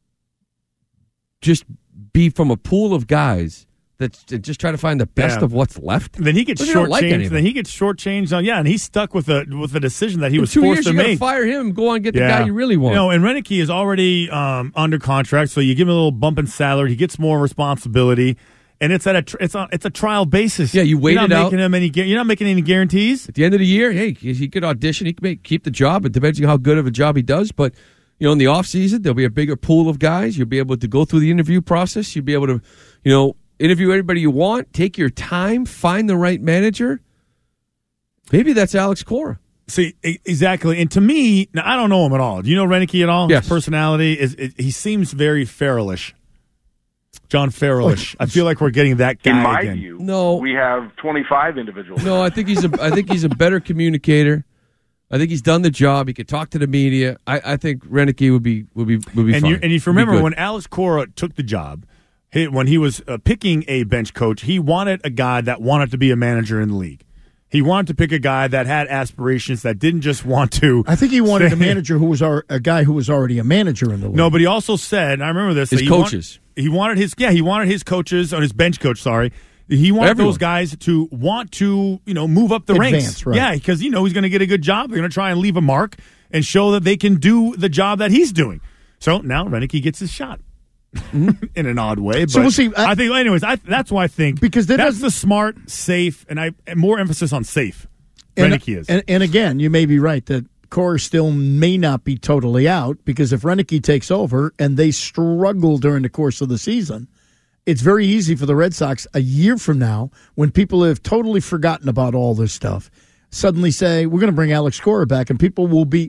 just be from a pool of guys that that just try to find the best Yeah. of what's left? Then he gets What if you don't like shortchanged. anything? Then he gets shortchanged on yeah, and he's stuck with a with a decision that he In was two forced years, to you gotta make. fire him and go on and get the Yeah. guy you really want. You know, and Renicky is already um, under contract, so you give him a little bump in salary. He gets more responsibility, and it's at a tr- it's on it's a trial basis. Yeah, you wait you're not it out. making him any. gu- You're not making any guarantees. At the end of the year, hey, he could audition. He could make, keep the job. It depends on how good of a job he does. But, you know, in the offseason, there'll be a bigger pool of guys. You'll be able to go through the interview process. You'll be able to, you know, interview everybody you want. Take your time. Find the right manager. Maybe that's Alex Cora. See, e- exactly. And to me, now I don't know him at all. Do you know Renicky at all? Yes. His personality is it, he seems very Farrellish. John Farrellish. I feel like we're getting that guy In my again. view, No. we have twenty-five individuals. No, I think he's a. I think he's a better communicator. I think he's done the job. He could talk to the media. I, I think Renicky would be would be would be and fine. you and if you Would be remember good. when Alex Cora took the job, he, when he was uh, picking a bench coach, he wanted a guy that wanted to be a manager in the league. He wanted to pick a guy that had aspirations, that didn't just want to. I think he wanted a manager who was our, a guy who was already a manager in the league. No, but he also said, and I remember this, His that he want- coaches. he wanted his yeah, he wanted his coaches on his bench coach. Sorry, he wanted Everyone. those guys to want to you know move up the Advance, ranks. right. Yeah, because you know he's going to get a good job. They're going to try and leave a mark and show that they can do the job that he's doing. So now Renicky gets his shot. In an odd way, but So we'll see. I, I- think, anyways, I, that's why I think Because there that's doesn't- the smart, safe, and I and more emphasis on safe. And, Renicky is. and, and again, you may be right that Cora still may not be totally out because if Renicky takes over and they struggle during the course of the season, it's very easy for the Red Sox a year from now when people have totally forgotten about all this stuff. suddenly say, we're going to bring Alex Cora back, and people will be,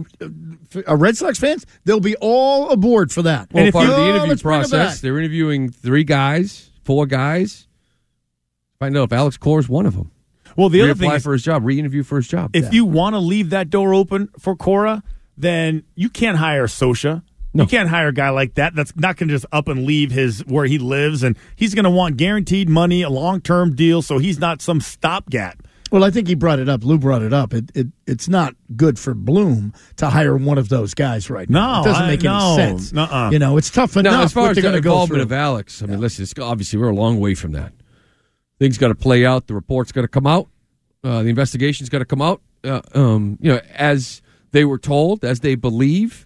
uh, Red Sox fans, they'll be all aboard for that. Well, And part you, of the oh, interview let's bring him process, back. they're interviewing three guys, four guys. Find out if Alex Cora's one of them. Well, the other thing Reapply is, for his job, re-interview for his job. if you want to leave that door open for Cora, then you can't hire Sosha. You can't hire a guy like that. That's not going to just up and leave his where he lives, and he's going to want guaranteed money, a long term deal, so he's not some stopgap. Well, I think he brought it up. Lou brought it up. It, it It's not good for Bloom to hire one of those guys right now. No, It doesn't I- make no. any sense. Nuh-uh. You know, it's tough enough Now, as far what as they're the going to go involvement through. of Alex, I mean, listen, it's, obviously we're a long way from that. Things got to play out. The report's got to come out. Uh, the investigation's got to come out. Uh, um, you know, as they were told, as they believe.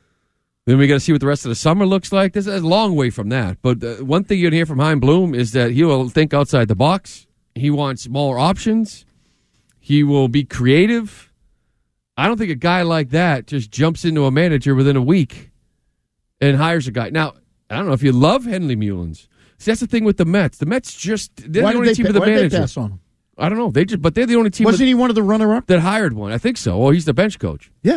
Then we got to see what the rest of the summer looks like. This is a long way from that. But uh, one thing you're going to hear from Chaim Bloom is that he will think outside the box. He wants more options. He will be creative. I don't think a guy like that just jumps into a manager within a week and hires a guy. Now, I don't know if you love Henley Mullins. See, that's the thing with the Mets. The Mets just, they're Why the did only they team pa- with a why did they manager. pass on him? I don't know. They just, but they're the only team. Wasn't with, he one of the runner-up that hired one? I think so. Well, he's the bench coach. Yeah.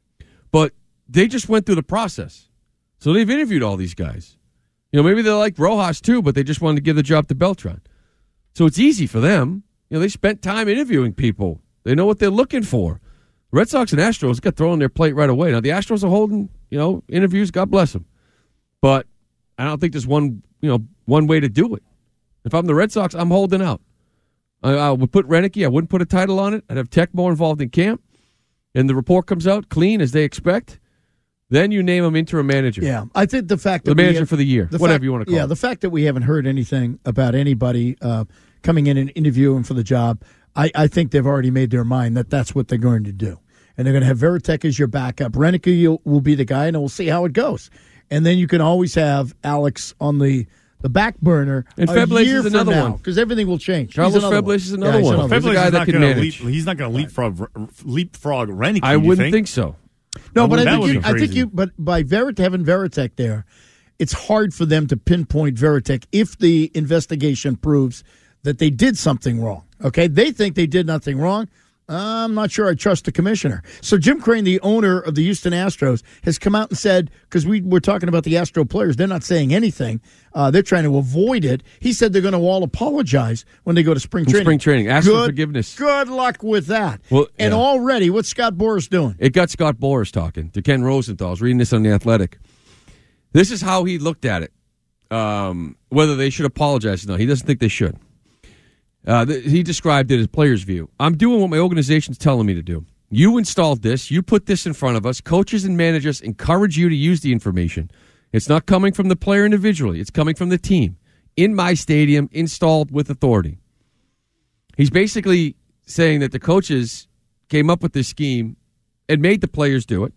But they just went through the process. So they've interviewed all these guys. You know, maybe they like Rojas too, but they just wanted to give the job to Beltran. So it's easy for them. You know, they spent time interviewing people. They know what they're looking for. The Red Sox and Astros got thrown on their plate right away. Now, the Astros are holding, you know, interviews. God bless them. But I don't think there's one, you know, one way to do it. If I'm the Red Sox, I'm holding out. I, I would put Renicky. I wouldn't put a title on it. I'd have Tech more involved in camp. And the report comes out clean as they expect. Then you name him interim manager. Yeah, I think the fact that the we manager have- for the year, the whatever fact- you want to call yeah, it. the fact that we haven't heard anything about anybody uh, coming in and interviewing for the job, I, I think they've already made their mind that that's what they're going to do. And they're going to have Veritek as your backup. Renicky will be the guy, and we'll see how it goes. And then you can always have Alex on the, the back burner And a Febles year is from another now, one. because everything will change. Carlos He's another Febles one. is another Yeah, he's one. another Febles Febles a guy is that not can gonna manage. leap, he's not going to leapfrog leapfrog Renicky. I you wouldn't think? think so. No, I but would- I that think would you, be I think crazy. you, but by Verit, having Veritek there, it's hard for them to pinpoint Veritek if the investigation proves that they did something wrong. Okay, they think they did nothing wrong. I'm not sure I trust the commissioner. So Jim Crane, the owner of the Houston Astros, has come out and said, because we were talking about the Astro players, they're not saying anything. Uh, they're trying to avoid it. He said they're going to all apologize when they go to spring In training. spring training. Ask for Good- forgiveness. Good luck with that. Well, and yeah. already, what's Scott Boras doing? It got Scott Boras talking to Ken Rosenthal. I was reading this on The Athletic. This is how he looked at it. Um, whether they should apologize or not. He doesn't think they should. Uh, th- he described it as player's view. I'm doing what my organization's telling me to do. You installed this. You put this in front of us. Coaches and managers encourage you to use the information. It's not coming from the player individually. It's coming from the team. In my stadium, installed with authority. He's basically saying that the coaches came up with this scheme and made the players do it,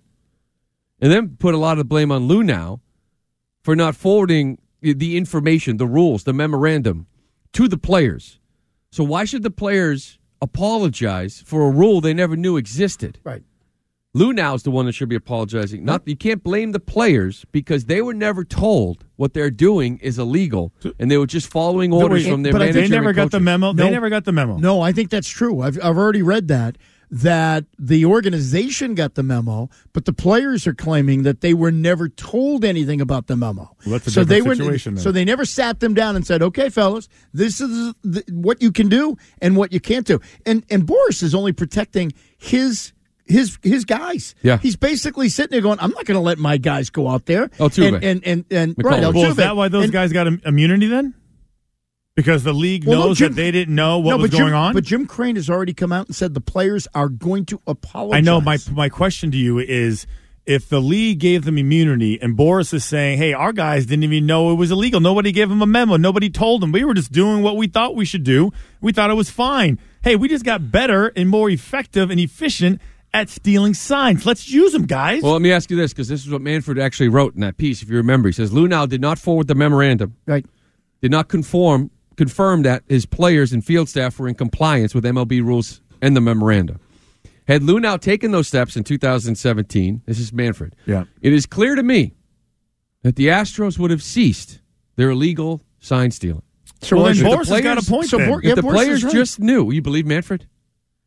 and then put a lot of the blame on Lou now for not forwarding the information, the rules, the memorandum to the players. So why should the players apologize for a rule they never knew existed? Right. Lou now is the one that should be apologizing. Not you can't blame the players because they were never told what they're doing is illegal, and they were just following orders from their But I manager. think They never and got the coaches. memo. They never got the memo. No, I think that's true. I've I've already read that that the organization got the memo, but the players are claiming that they were never told anything about the memo. Well, that's a so they different were situation then. so they never sat them down and said, "Okay, fellas, this is the, what you can do and what you can't do." And and Boras is only protecting his. His his guys. Yeah. He's basically sitting there going, I'm not going to let my guys go out there. Altuve. And, and, and, and McCullers. right, Well, Altuve. is that why those And- guys got im- immunity then? Because the league Well, no, knows Jim- that they didn't know what no, was but Jim- going on? But Jim Crane has already come out and said the players are going to apologize. I know. My my question to you is, if the league gave them immunity and Boras is saying, hey, our guys didn't even know it was illegal. Nobody gave them a memo. Nobody told them. We were just doing what we thought we should do. We thought it was fine. Hey, we just got better and more effective and efficient at stealing signs. Let's use them, guys. Well, let me ask you this, because this is what Manfred actually wrote in that piece, if you remember. He says, Lou now did not forward the memorandum. Right. Did not conform, confirm that his players and field staff were in compliance with M L B rules and the memorandum. Had Lou now taken those steps in two thousand seventeen, this is Manfred, yeah. it is clear to me that the Astros would have ceased their illegal sign stealing. So well, then if Boras the has got a point so then. Bor- If yeah, the Boras players is right. just knew, you believe Manfred?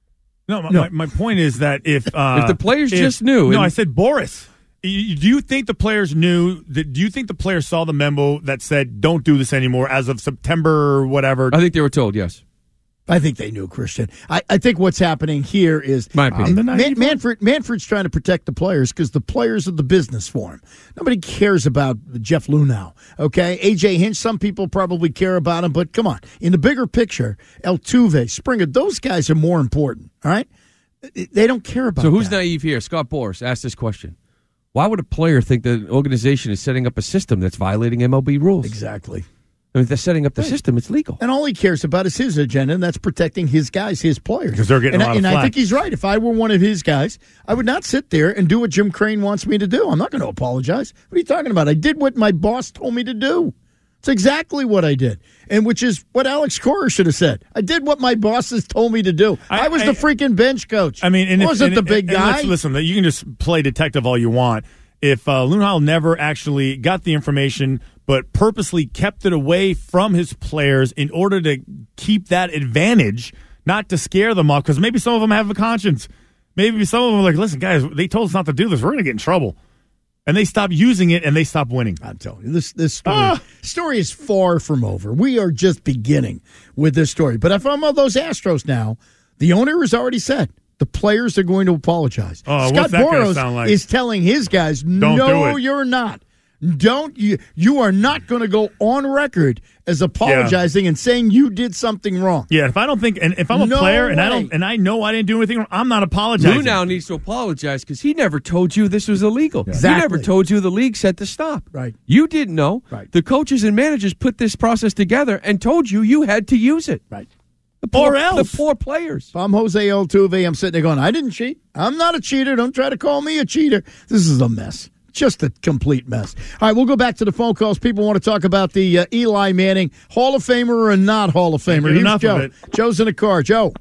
No, my, No. My, my point is that if uh, If the players if- just knew No, and- I said Boris. You- Do you think the players knew? That, do you think the players saw the memo that said "Don't do this anymore" as of September or whatever? I think they were told, yes. I think they knew, Christian. I, I think what's happening here is My opinion. Um, Man, Manfred, Manfred's trying to protect the players because the players are the business for him. Nobody cares about Jeff Lunau, okay? A J Hinch, some people probably care about him, but come on. In the bigger picture, Altuve, Springer, those guys are more important, all right? They don't care about So who's that. naive here? Scott Boras asked this question. Why would a player think that an organization is setting up a system that's violating M L B rules? Exactly. I mean, if they're setting up the system, it's legal. And all he cares about is his agenda, and that's protecting his guys, his players. Because they're getting and a lot I, of And I flack. think he's right. If I were one of his guys, I would not sit there and do what Jim Crane wants me to do. I'm not going to apologize. What are you talking about? I did what my boss told me to do. It's exactly what I did, and which is what Alex Cora should have said. I did what my bosses told me to do. I, I- was I- the freaking bench coach. I mean, and I if- wasn't and- the big and guy. let's- listen, you can just play detective all you want. If uh, Lunau never actually got the information, but purposely kept it away from his players in order to keep that advantage, not to scare them off, because maybe some of them have a conscience. Maybe some of them are like, listen, guys, they told us not to do this. We're going to get in trouble. And they stop using it, and they stop winning. I'm telling you, this this story, story is far from over. We are just beginning with this story. But if I'm of those Astros now, the owner has already said the players are going to apologize. Oh, Scott what's that gonna Boras sound like? is telling his guys, Don't no, do it." you're not. Don't you? You are not going to go on record as apologizing and saying you did something wrong. Yeah, if I don't think, and if I'm a No player and I way. don't, and I know I didn't do anything wrong, I'm not apologizing. Lunau needs to apologize because he never told you this was illegal. Exactly. He never told you the league said to stop. Right. You didn't know. Right. The coaches and managers put this process together and told you you had to use it. Right. The poor, Or else. The poor players. If I'm Jose Altuve, I'm sitting there going, I didn't cheat. I'm not a cheater. Don't try to call me a cheater. This is a mess. Just a complete mess. All right, we'll go back to the phone calls. People want to talk about the uh, Eli Manning, Hall of Famer or not Hall of Famer. Get Here's enough Joe. of it. Joe's in the car. Joe.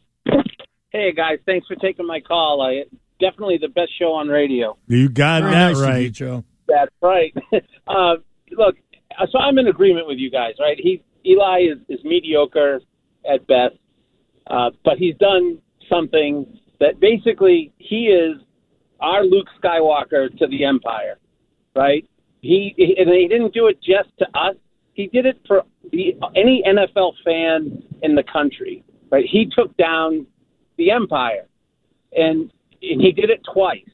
Hey guys, thanks for taking my call. I definitely the best show on radio. You got Very that nice of you, right. Joe. That's right. uh, look, so I'm in agreement with you guys, right? He Eli is, is mediocre at best, uh, but he's done something that basically he is our Luke Skywalker to the Empire, right? He, he and he didn't do it just to us. He did it for the, any N F L fan in the country, right? He took down the Empire, and and he did it twice.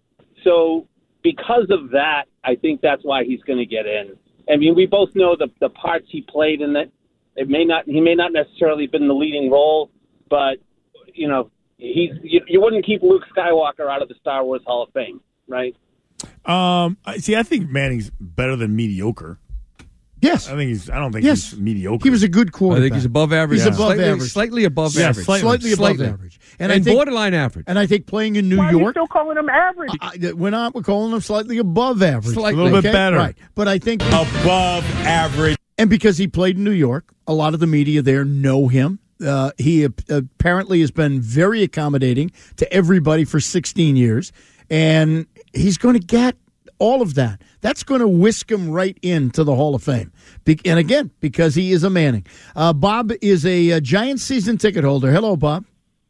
So because of that, I think that's why he's going to get in. I mean, we both know the the parts he played in that. It may not he may not necessarily have been the leading role, but you know, he's you, you wouldn't keep Luke Skywalker out of the Star Wars Hall of Fame, right? Um, I- see, I think Manning's better than mediocre. Yes. I think he's. I don't think Yes. he's mediocre. He was a good quarterback. I think he's above average. He's above slightly, average. Slightly above Yeah, average. slightly. Slightly above Slightly. average. And, I think, borderline average. And I think playing in New Why are you York, still calling him average? I, we're not. We're calling him slightly above average. Slightly. A little bit Okay? better. Right. But I think above average. And because he played in New York, a lot of the media there know him. Uh, he ap- apparently has been very accommodating to everybody for sixteen years, and he's going to get all of that. That's going to whisk him right into the Hall of Fame. Be- and again, because he is a Manning. Uh, Bob is a, a Giants season ticket holder. Hello, Bob.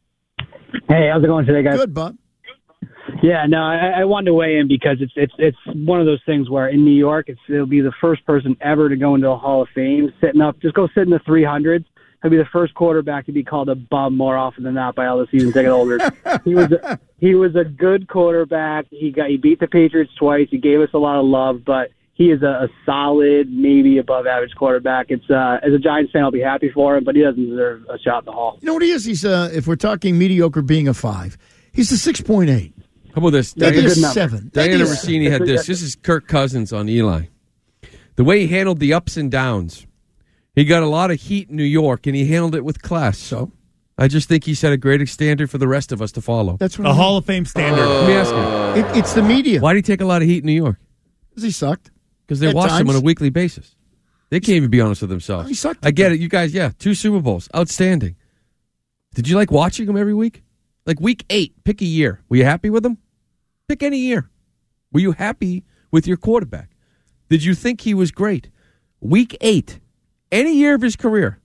Hey, how's it going today, guys? Good, Bob. Yeah, no, I, I wanted to weigh in because it's it's it's one of those things where in New York, it's it'll be the first person ever to go into the Hall of Fame, sitting up. Just go sit in the three hundreds. He'll be the first quarterback to be called a bum more often than not by all the season ticket holders. he was a, he was a good quarterback. He got he beat the Patriots twice. He gave us a lot of love, but he is a, a solid, maybe above average quarterback. It's uh, as a Giants fan, I'll be happy for him, but he doesn't deserve a shot in the Hall. You know what he is? He's uh, if we're talking mediocre being a five, he's a six point eight. How about this? Maybe Diana, a seven. Maybe Diana a Rossini seven. had this. This is Kirk Cousins on Eli. The way he handled the ups and downs. He got a lot of heat in New York, and he handled it with class. So? I just think he set a great standard for the rest of us to follow. That's what A I mean. Hall of Fame standard. Let me ask you. It, it's the media. Why did he take a lot of heat in New York? Because he sucked. Because they At watched him times. on a weekly basis. They can't even be honest with themselves. He sucked I get it. You guys, yeah, two Super Bowls. Outstanding. Did you like watching him every week? Like week eight, pick a year. Were you happy with him? Pick any year. Were you happy with your quarterback? Did you think he was great? Week eight, any year of his career,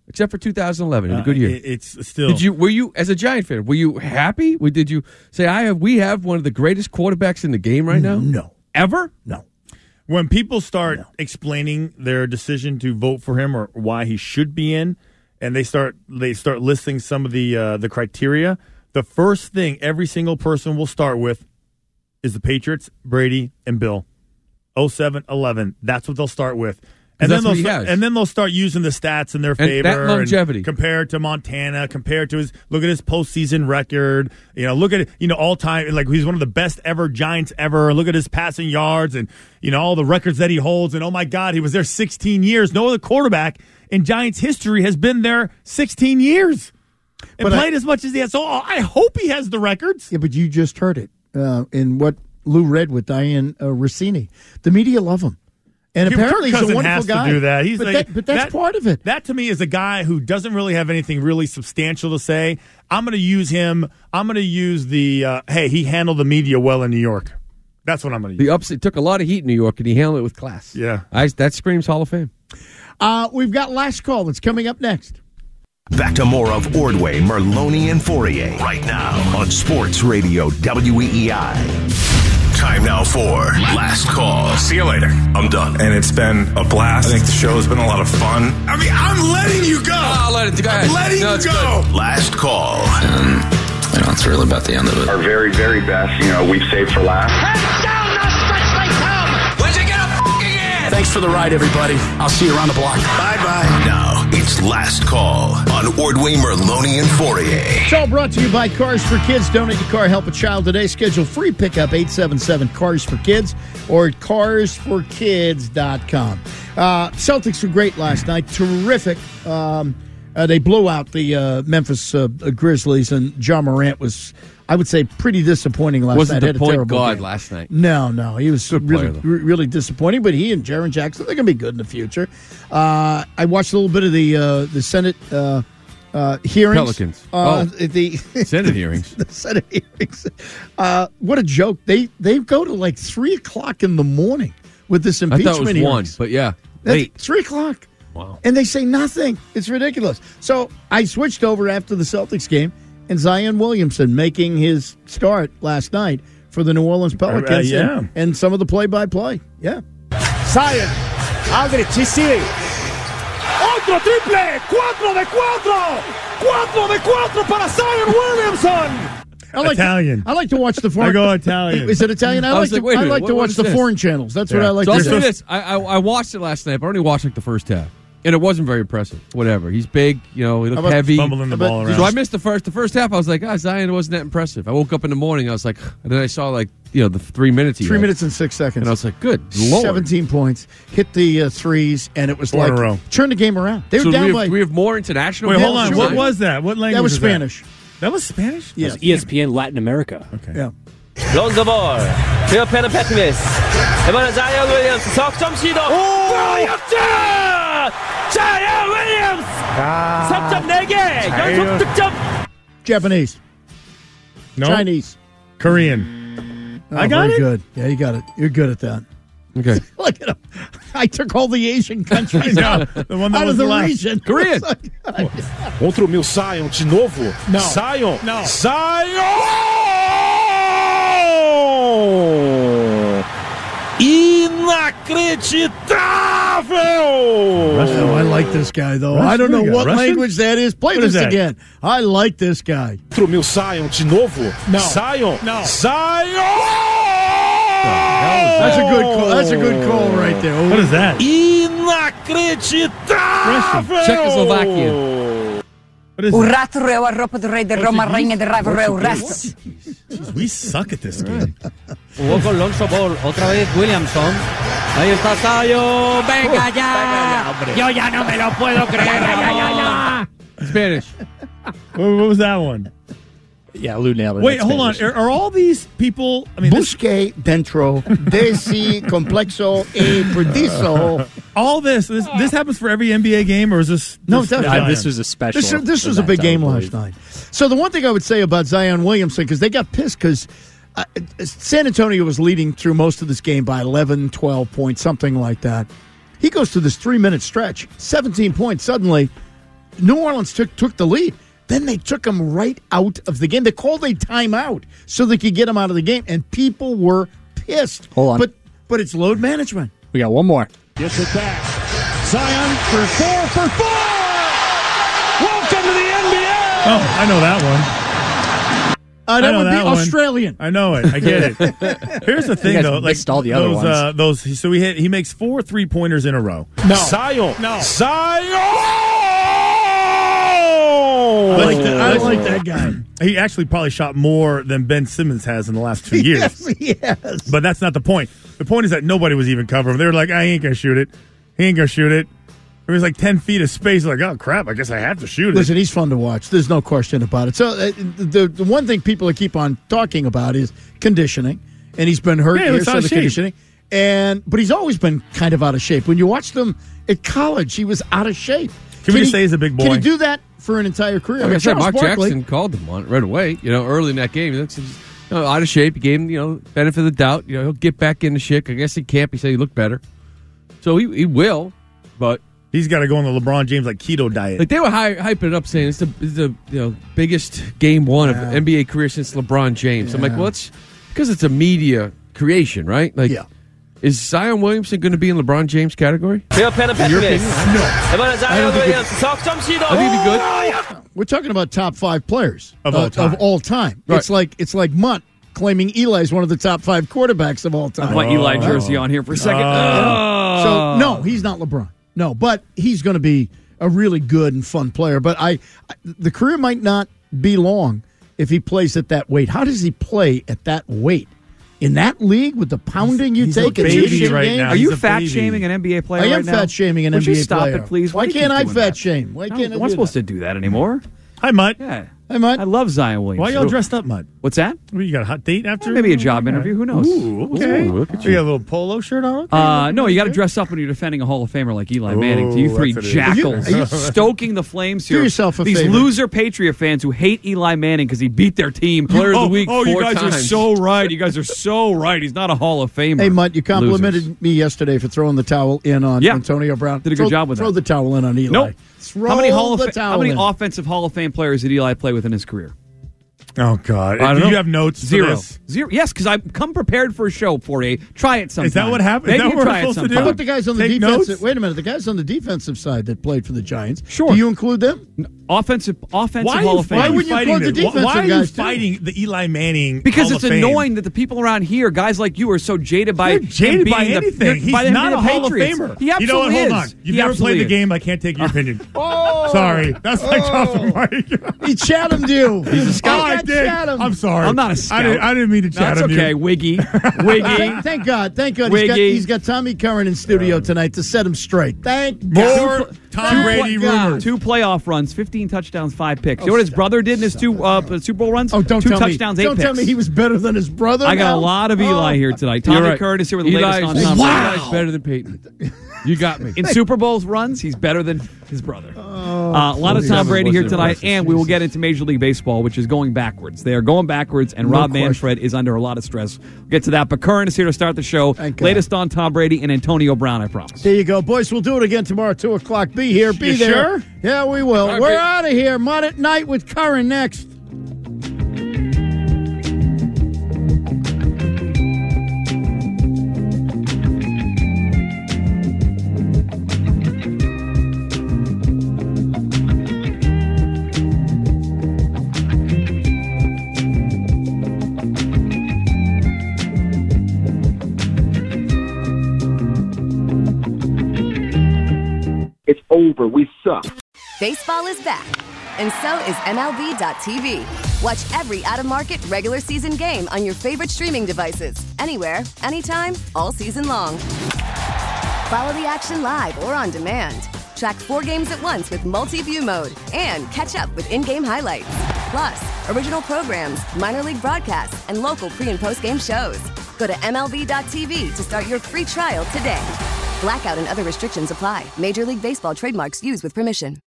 except for two thousand eleven. In a good year. Uh, it, it's still. Did you? Were you as a Giant fan? Were you happy? Did you say I have? We have one of the greatest quarterbacks in the game right now. No, ever. No. When people start no. explaining their decision to vote for him or why he should be in, and they start they start listing some of the uh, the criteria, the first thing every single person will start with is the Patriots, Brady, and Bill. oh seven eleven. That's what they'll start with. And then, they'll start, and then they'll start using the stats in their favor. And that longevity. And compared to Montana, compared to his, look at his postseason record. You know, look at, you know, all time, like he's one of the best ever Giants ever. Look at his passing yards and, you know, all the records that he holds. And oh my God, he was there sixteen years. No other quarterback in Giants history has been there sixteen years and but played I, as much as he has. So I hope he has the records. Yeah, but you just heard it uh, in what Lou read with Diane uh, Rossini. The media love him. And Your apparently Kirk he's a Cousins wonderful has guy. to do that. He's but, like, that, but that's that, part of it. That to me is a guy who doesn't really have anything really substantial to say. I'm going to use him. I'm going to use the, uh, hey, he handled the media well in New York. That's what I'm going to use. The upset took a lot of heat in New York, and he handled it with class. Yeah. I, that screams Hall of Fame. Uh, we've got last call that's coming up next. Back to more of Ordway, Merloni, and Fourier right now on Sports Radio W E E I. Time now for Last Call. See you later. I'm done. And it's been a blast. I think the show has been a lot of fun. I mean, I'm letting you go. I'll let it go. I'm letting no, you go. Good. Last Call. Um, you know, it's really about the end of it. Our very, very best, you know, we've saved for last. Heads down, not stretch they come. When'd you get a f***ing in? Thanks for the ride, everybody. I'll see you around the block. Bye-bye. Now, it's Last Call on Ordway, Merloni, and Fourier. It's all brought to you by Cars for Kids. Donate your car, help a child today. Schedule free pickup eight seven seven Cars for Kids or at cars for kids dot com. Uh, Celtics were great last night. Terrific. Um, uh, they blew out the uh, Memphis uh, Grizzlies, and John Morant was, I would say, pretty disappointing last Wasn't night. the point terrible guard game. last night. No, no. He was Good really, player, re- really disappointing, but he and Jaren Jackson, they're going to be good in the future. Uh, I watched a little bit of the uh, the Senate uh, uh, hearings. Pelicans. Uh, oh. the Senate hearings. the Senate hearings. Uh, what a joke. They they go to like three o'clock in the morning with this I impeachment thought it was hearings. one, but yeah. That's Late. three o'clock. Wow. And they say nothing. It's ridiculous. So I switched over after the Celtics game, and Zion Williamson making his start last night for the New Orleans Pelicans. Uh, yeah. and, and some of the play-by-play. Yeah. Zion, Aldrich, he's sitting. Otro triple, cuatro de cuatro, cuatro de cuatro para Zion Williamson. I like Italian. To, I like to watch the foreign. I go Italian. Is it Italian? I, I like was to. like, wait a I minute, like what- to what watch is the this? foreign channels. That's what Yeah. I like So to I'll do. say this. I, I, I watched it last night, but I only watched like the first half. And it wasn't very impressive. Whatever. He's big, you know, he How looked about heavy. fumbling the But- ball around. So I missed the first the first half. I was like, ah, Zion wasn't that impressive. I woke up in the morning. I was like, and then I saw like, you know, the three minutes he Three had. minutes and six seconds. And I was like, good Lord. Seventeen points. Hit the uh, threes, and it was Four in like a row. turn the game around. They were So down we have, by. we have more international. Wait, games hold on. than What Zion? was that? What language that was is Spanish. That was Spanish? Yes. E S P N Latin America. Okay. Yeah. Lonzo Ball, Phil Pettis. 이번에 Zion Williams 석점 시도. 들어갔죠! Zion Williams 석점 네 개 연속 득점. Japanese. No. Chinese. Korean. Oh, I got very it. good. Yeah, you got it. You're good at that. Okay. Look at him. I took all the Asian countries I know. out, The one that out was of the left. region. Korean. Contra o meu Zion de novo. No. Zion. No. Zion! Inacreditável! Oh, I like this guy, though. Russian? I don't know What do you got, what Russian? language that is. Play What this is that? again. I like this guy. Contra o meu Zion de novo. No. Zion. No. Zion! That's a good call. That's a good call right there. Oh, What is that? Inacreditável! Czechoslovakian. What is O that? rato reu, a roupa do rei de Roma, rainha de raiva reu, resta. Jeez, we suck at this game. Jugó con Lonzo Ball, otra vez Williamson. Ahí está Zion. Venga ya. Yo ya no me lo puedo creer. Ramón. Spanish. What, what was that one? Yeah, Lou nailed it. Wait, That's hold on. Spanish. Are, are all these people? I mean, this, Busque dentro de si complexo e preciso. all this, this this happens for every N B A game, or is this? No, this it doesn't. Uh, this was a special. This, this was a event, big I game believe. last night. So the one thing I would say about Zion Williamson, because they got pissed because uh, San Antonio was leading through most of this game by eleven, twelve points, something like that. He goes through this three-minute stretch, seventeen points. Suddenly, New Orleans took took the lead. Then they took him right out of the game. They called a timeout so they could get him out of the game, and people were pissed. Hold on. But but it's load management. We got one more. Gets it back. Zion for four for four. Welcome to the N B A. Oh, I know that one. Uh, that I know would that be one. Australian. I know it. I get it. Here's the thing, guys though. Like missed all the other those, ones. uh, those. So he hit. He makes four three pointers in a row. No. Zion. No. Zion. I like, that, I like that guy. He actually probably shot more than Ben Simmons has in the last two years. Yes, he has. But that's not the point. The point is that nobody was even covering him. They were like, I ain't going to shoot it. He ain't going to shoot it. There was like ten feet of space. Like, oh, crap, I guess I have to shoot it. Listen, he's fun to watch. There's no question about it. So uh, the, the one thing people keep on talking about is conditioning. And he's been hurt Yeah, he here, looks out so of the shape. conditioning. And, but he's always been kind of out of shape. When you watched him at college, he was out of shape. Can we just he, say he's a big boy? Can he do that for an entire career? Like I mean, said, Charles Mark Barkley- Jackson called him on it right away. You know, early in that game, he looks you know, out of shape. He gave him, you know, benefit of the doubt. You know, he'll get back into shape. I guess he can't. He said he looked better, so he he will. But he's got to go on the LeBron James like keto diet. like they were hy- hyping it up, saying it's the it's the you know biggest game one of Yeah. N B A career since LeBron James. I'm like, Yeah. well, it's because it's a media creation, right? Like, Yeah. is Zion Williamson going to be in LeBron James category? Phil Penn In your opinion? Jag menar, Zion Williamson, sak som I think he'd be good. We're talking about top five players Of all time. Of all time. Right. It's like it's like Mutt claiming Eli's one of the top five quarterbacks of all time. I want Eli jersey on here for a second. Uh, so no, he's not LeBron. No, but he's going to be a really good and fun player. But I, I, the career might not be long if he plays at that weight. How does he play at that weight? In that league with the pounding you He's a take in baby two right games? now. Are He's you a fat baby. shaming an N B A player I am right now? fat shaming an Would N B A you stop player. it, please? Why do you can't keep I doing fat that? shame? Why No, can't I I'm not do supposed that? to do that anymore. Hi, Mutt. Yeah. Hey, Mutt. I love Zion Williamson. Why y'all dressed up, Mutt? What's that? What, you got a hot date after? Maybe a job interview. Who knows? Ooh, okay. Ooh, look at you got a little polo shirt on? Okay. Uh, no, you got to dress up when you're defending a Hall of Famer like Eli Manning. To you Ooh, three that's what it is. jackals Are you- are you- stoking the flames Do here. yourself a These favor. loser Patriot fans who hate Eli Manning because he beat their team. Player of the oh, week Oh, you four guys are times. so right. You guys are so right. He's not a Hall of Famer. Hey, Mutt, you complimented Losers. me yesterday for throwing the towel in on Yeah. Antonio Brown. Did a good throw, job with throw that. the towel in on Eli. Nope. Throw How many Hall of the Fa- towel How many in. offensive Hall of Fame players did Eli play with in his career? Oh, God. I don't Do know. you have notes for Zero. this? Zero. Yes, because I come prepared for a show, Fourier. Try it sometime. Is that what happened? Is Maybe that what try we're it supposed to do? sometime. How about the guys on the Take defensive? notes? Wait a minute. The guys on the defensive side that played for the Giants. Sure. Do you include them? Offensive, offensive Why, are Hall you, of Fame. why are you wouldn't you fighting include the this? Why- Why defensive are you guys, too? fighting the Eli Manning Because Hall it's of Fame? annoying that the people around here, guys like you, are so jaded by You're jaded him by being the- anything. He's by him not being a the Hall Patriots. of Famer. He absolutely you know what? Hold is. on. You've He never absolutely played the is. game. I can't take your opinion. Oh, Sorry. That's my tough Mike. He chatted you. He's a Oh, scout. I did. Chatham. I'm sorry. I'm not a scout. I didn't, I didn't mean to No, chat it's him. okay. Wiggy. Wiggy. Thank, thank God. Thank God. He's got, Wiggy. he's got Tommy Curran in studio tonight to set him straight. Thank More God. Tom Thank Brady God. rumors. Two playoff runs, fifteen touchdowns, five picks. you know what his brother did in his two uh, Super Bowl runs? Oh, don't two tell touchdowns, me. eight Don't picks. tell me he was better than his brother. I got now? a lot of Eli Oh. here tonight. You're Tommy right. Curtis here with the Eli's, latest on Tom wow. Brady. Eli's better than Peyton. You got me. In Super Bowl's runs, he's better than his brother. Oh, uh, a lot of please. Tom Brady here Wasn't tonight, impressive. and we will get into Major League Baseball, which is going backwards. They are going backwards, and No Rob question. Manfred is under a lot of stress. We'll get to that, but Curran is here to start the show. Thank God. Latest on Tom Brady and Antonio Brown, I promise. There you go, boys. We'll do it again tomorrow, two o'clock. Be here. Be You there. sure? Yeah, we will. All right, We're Pete. out of here. Mud at Night with Curran next. It's over. We suck. Baseball is back, and so is M L B dot T V. Watch every out-of-market regular season game on your favorite streaming devices, anywhere, anytime, all season long. Follow the action live or on demand. Track four games at once with multi-view mode and catch up with in-game highlights. Plus, original programs, minor league broadcasts, and local pre- and post-game shows. Go to M L B dot T V to start your free trial today. Blackout and other restrictions apply. Major League Baseball trademarks used with permission.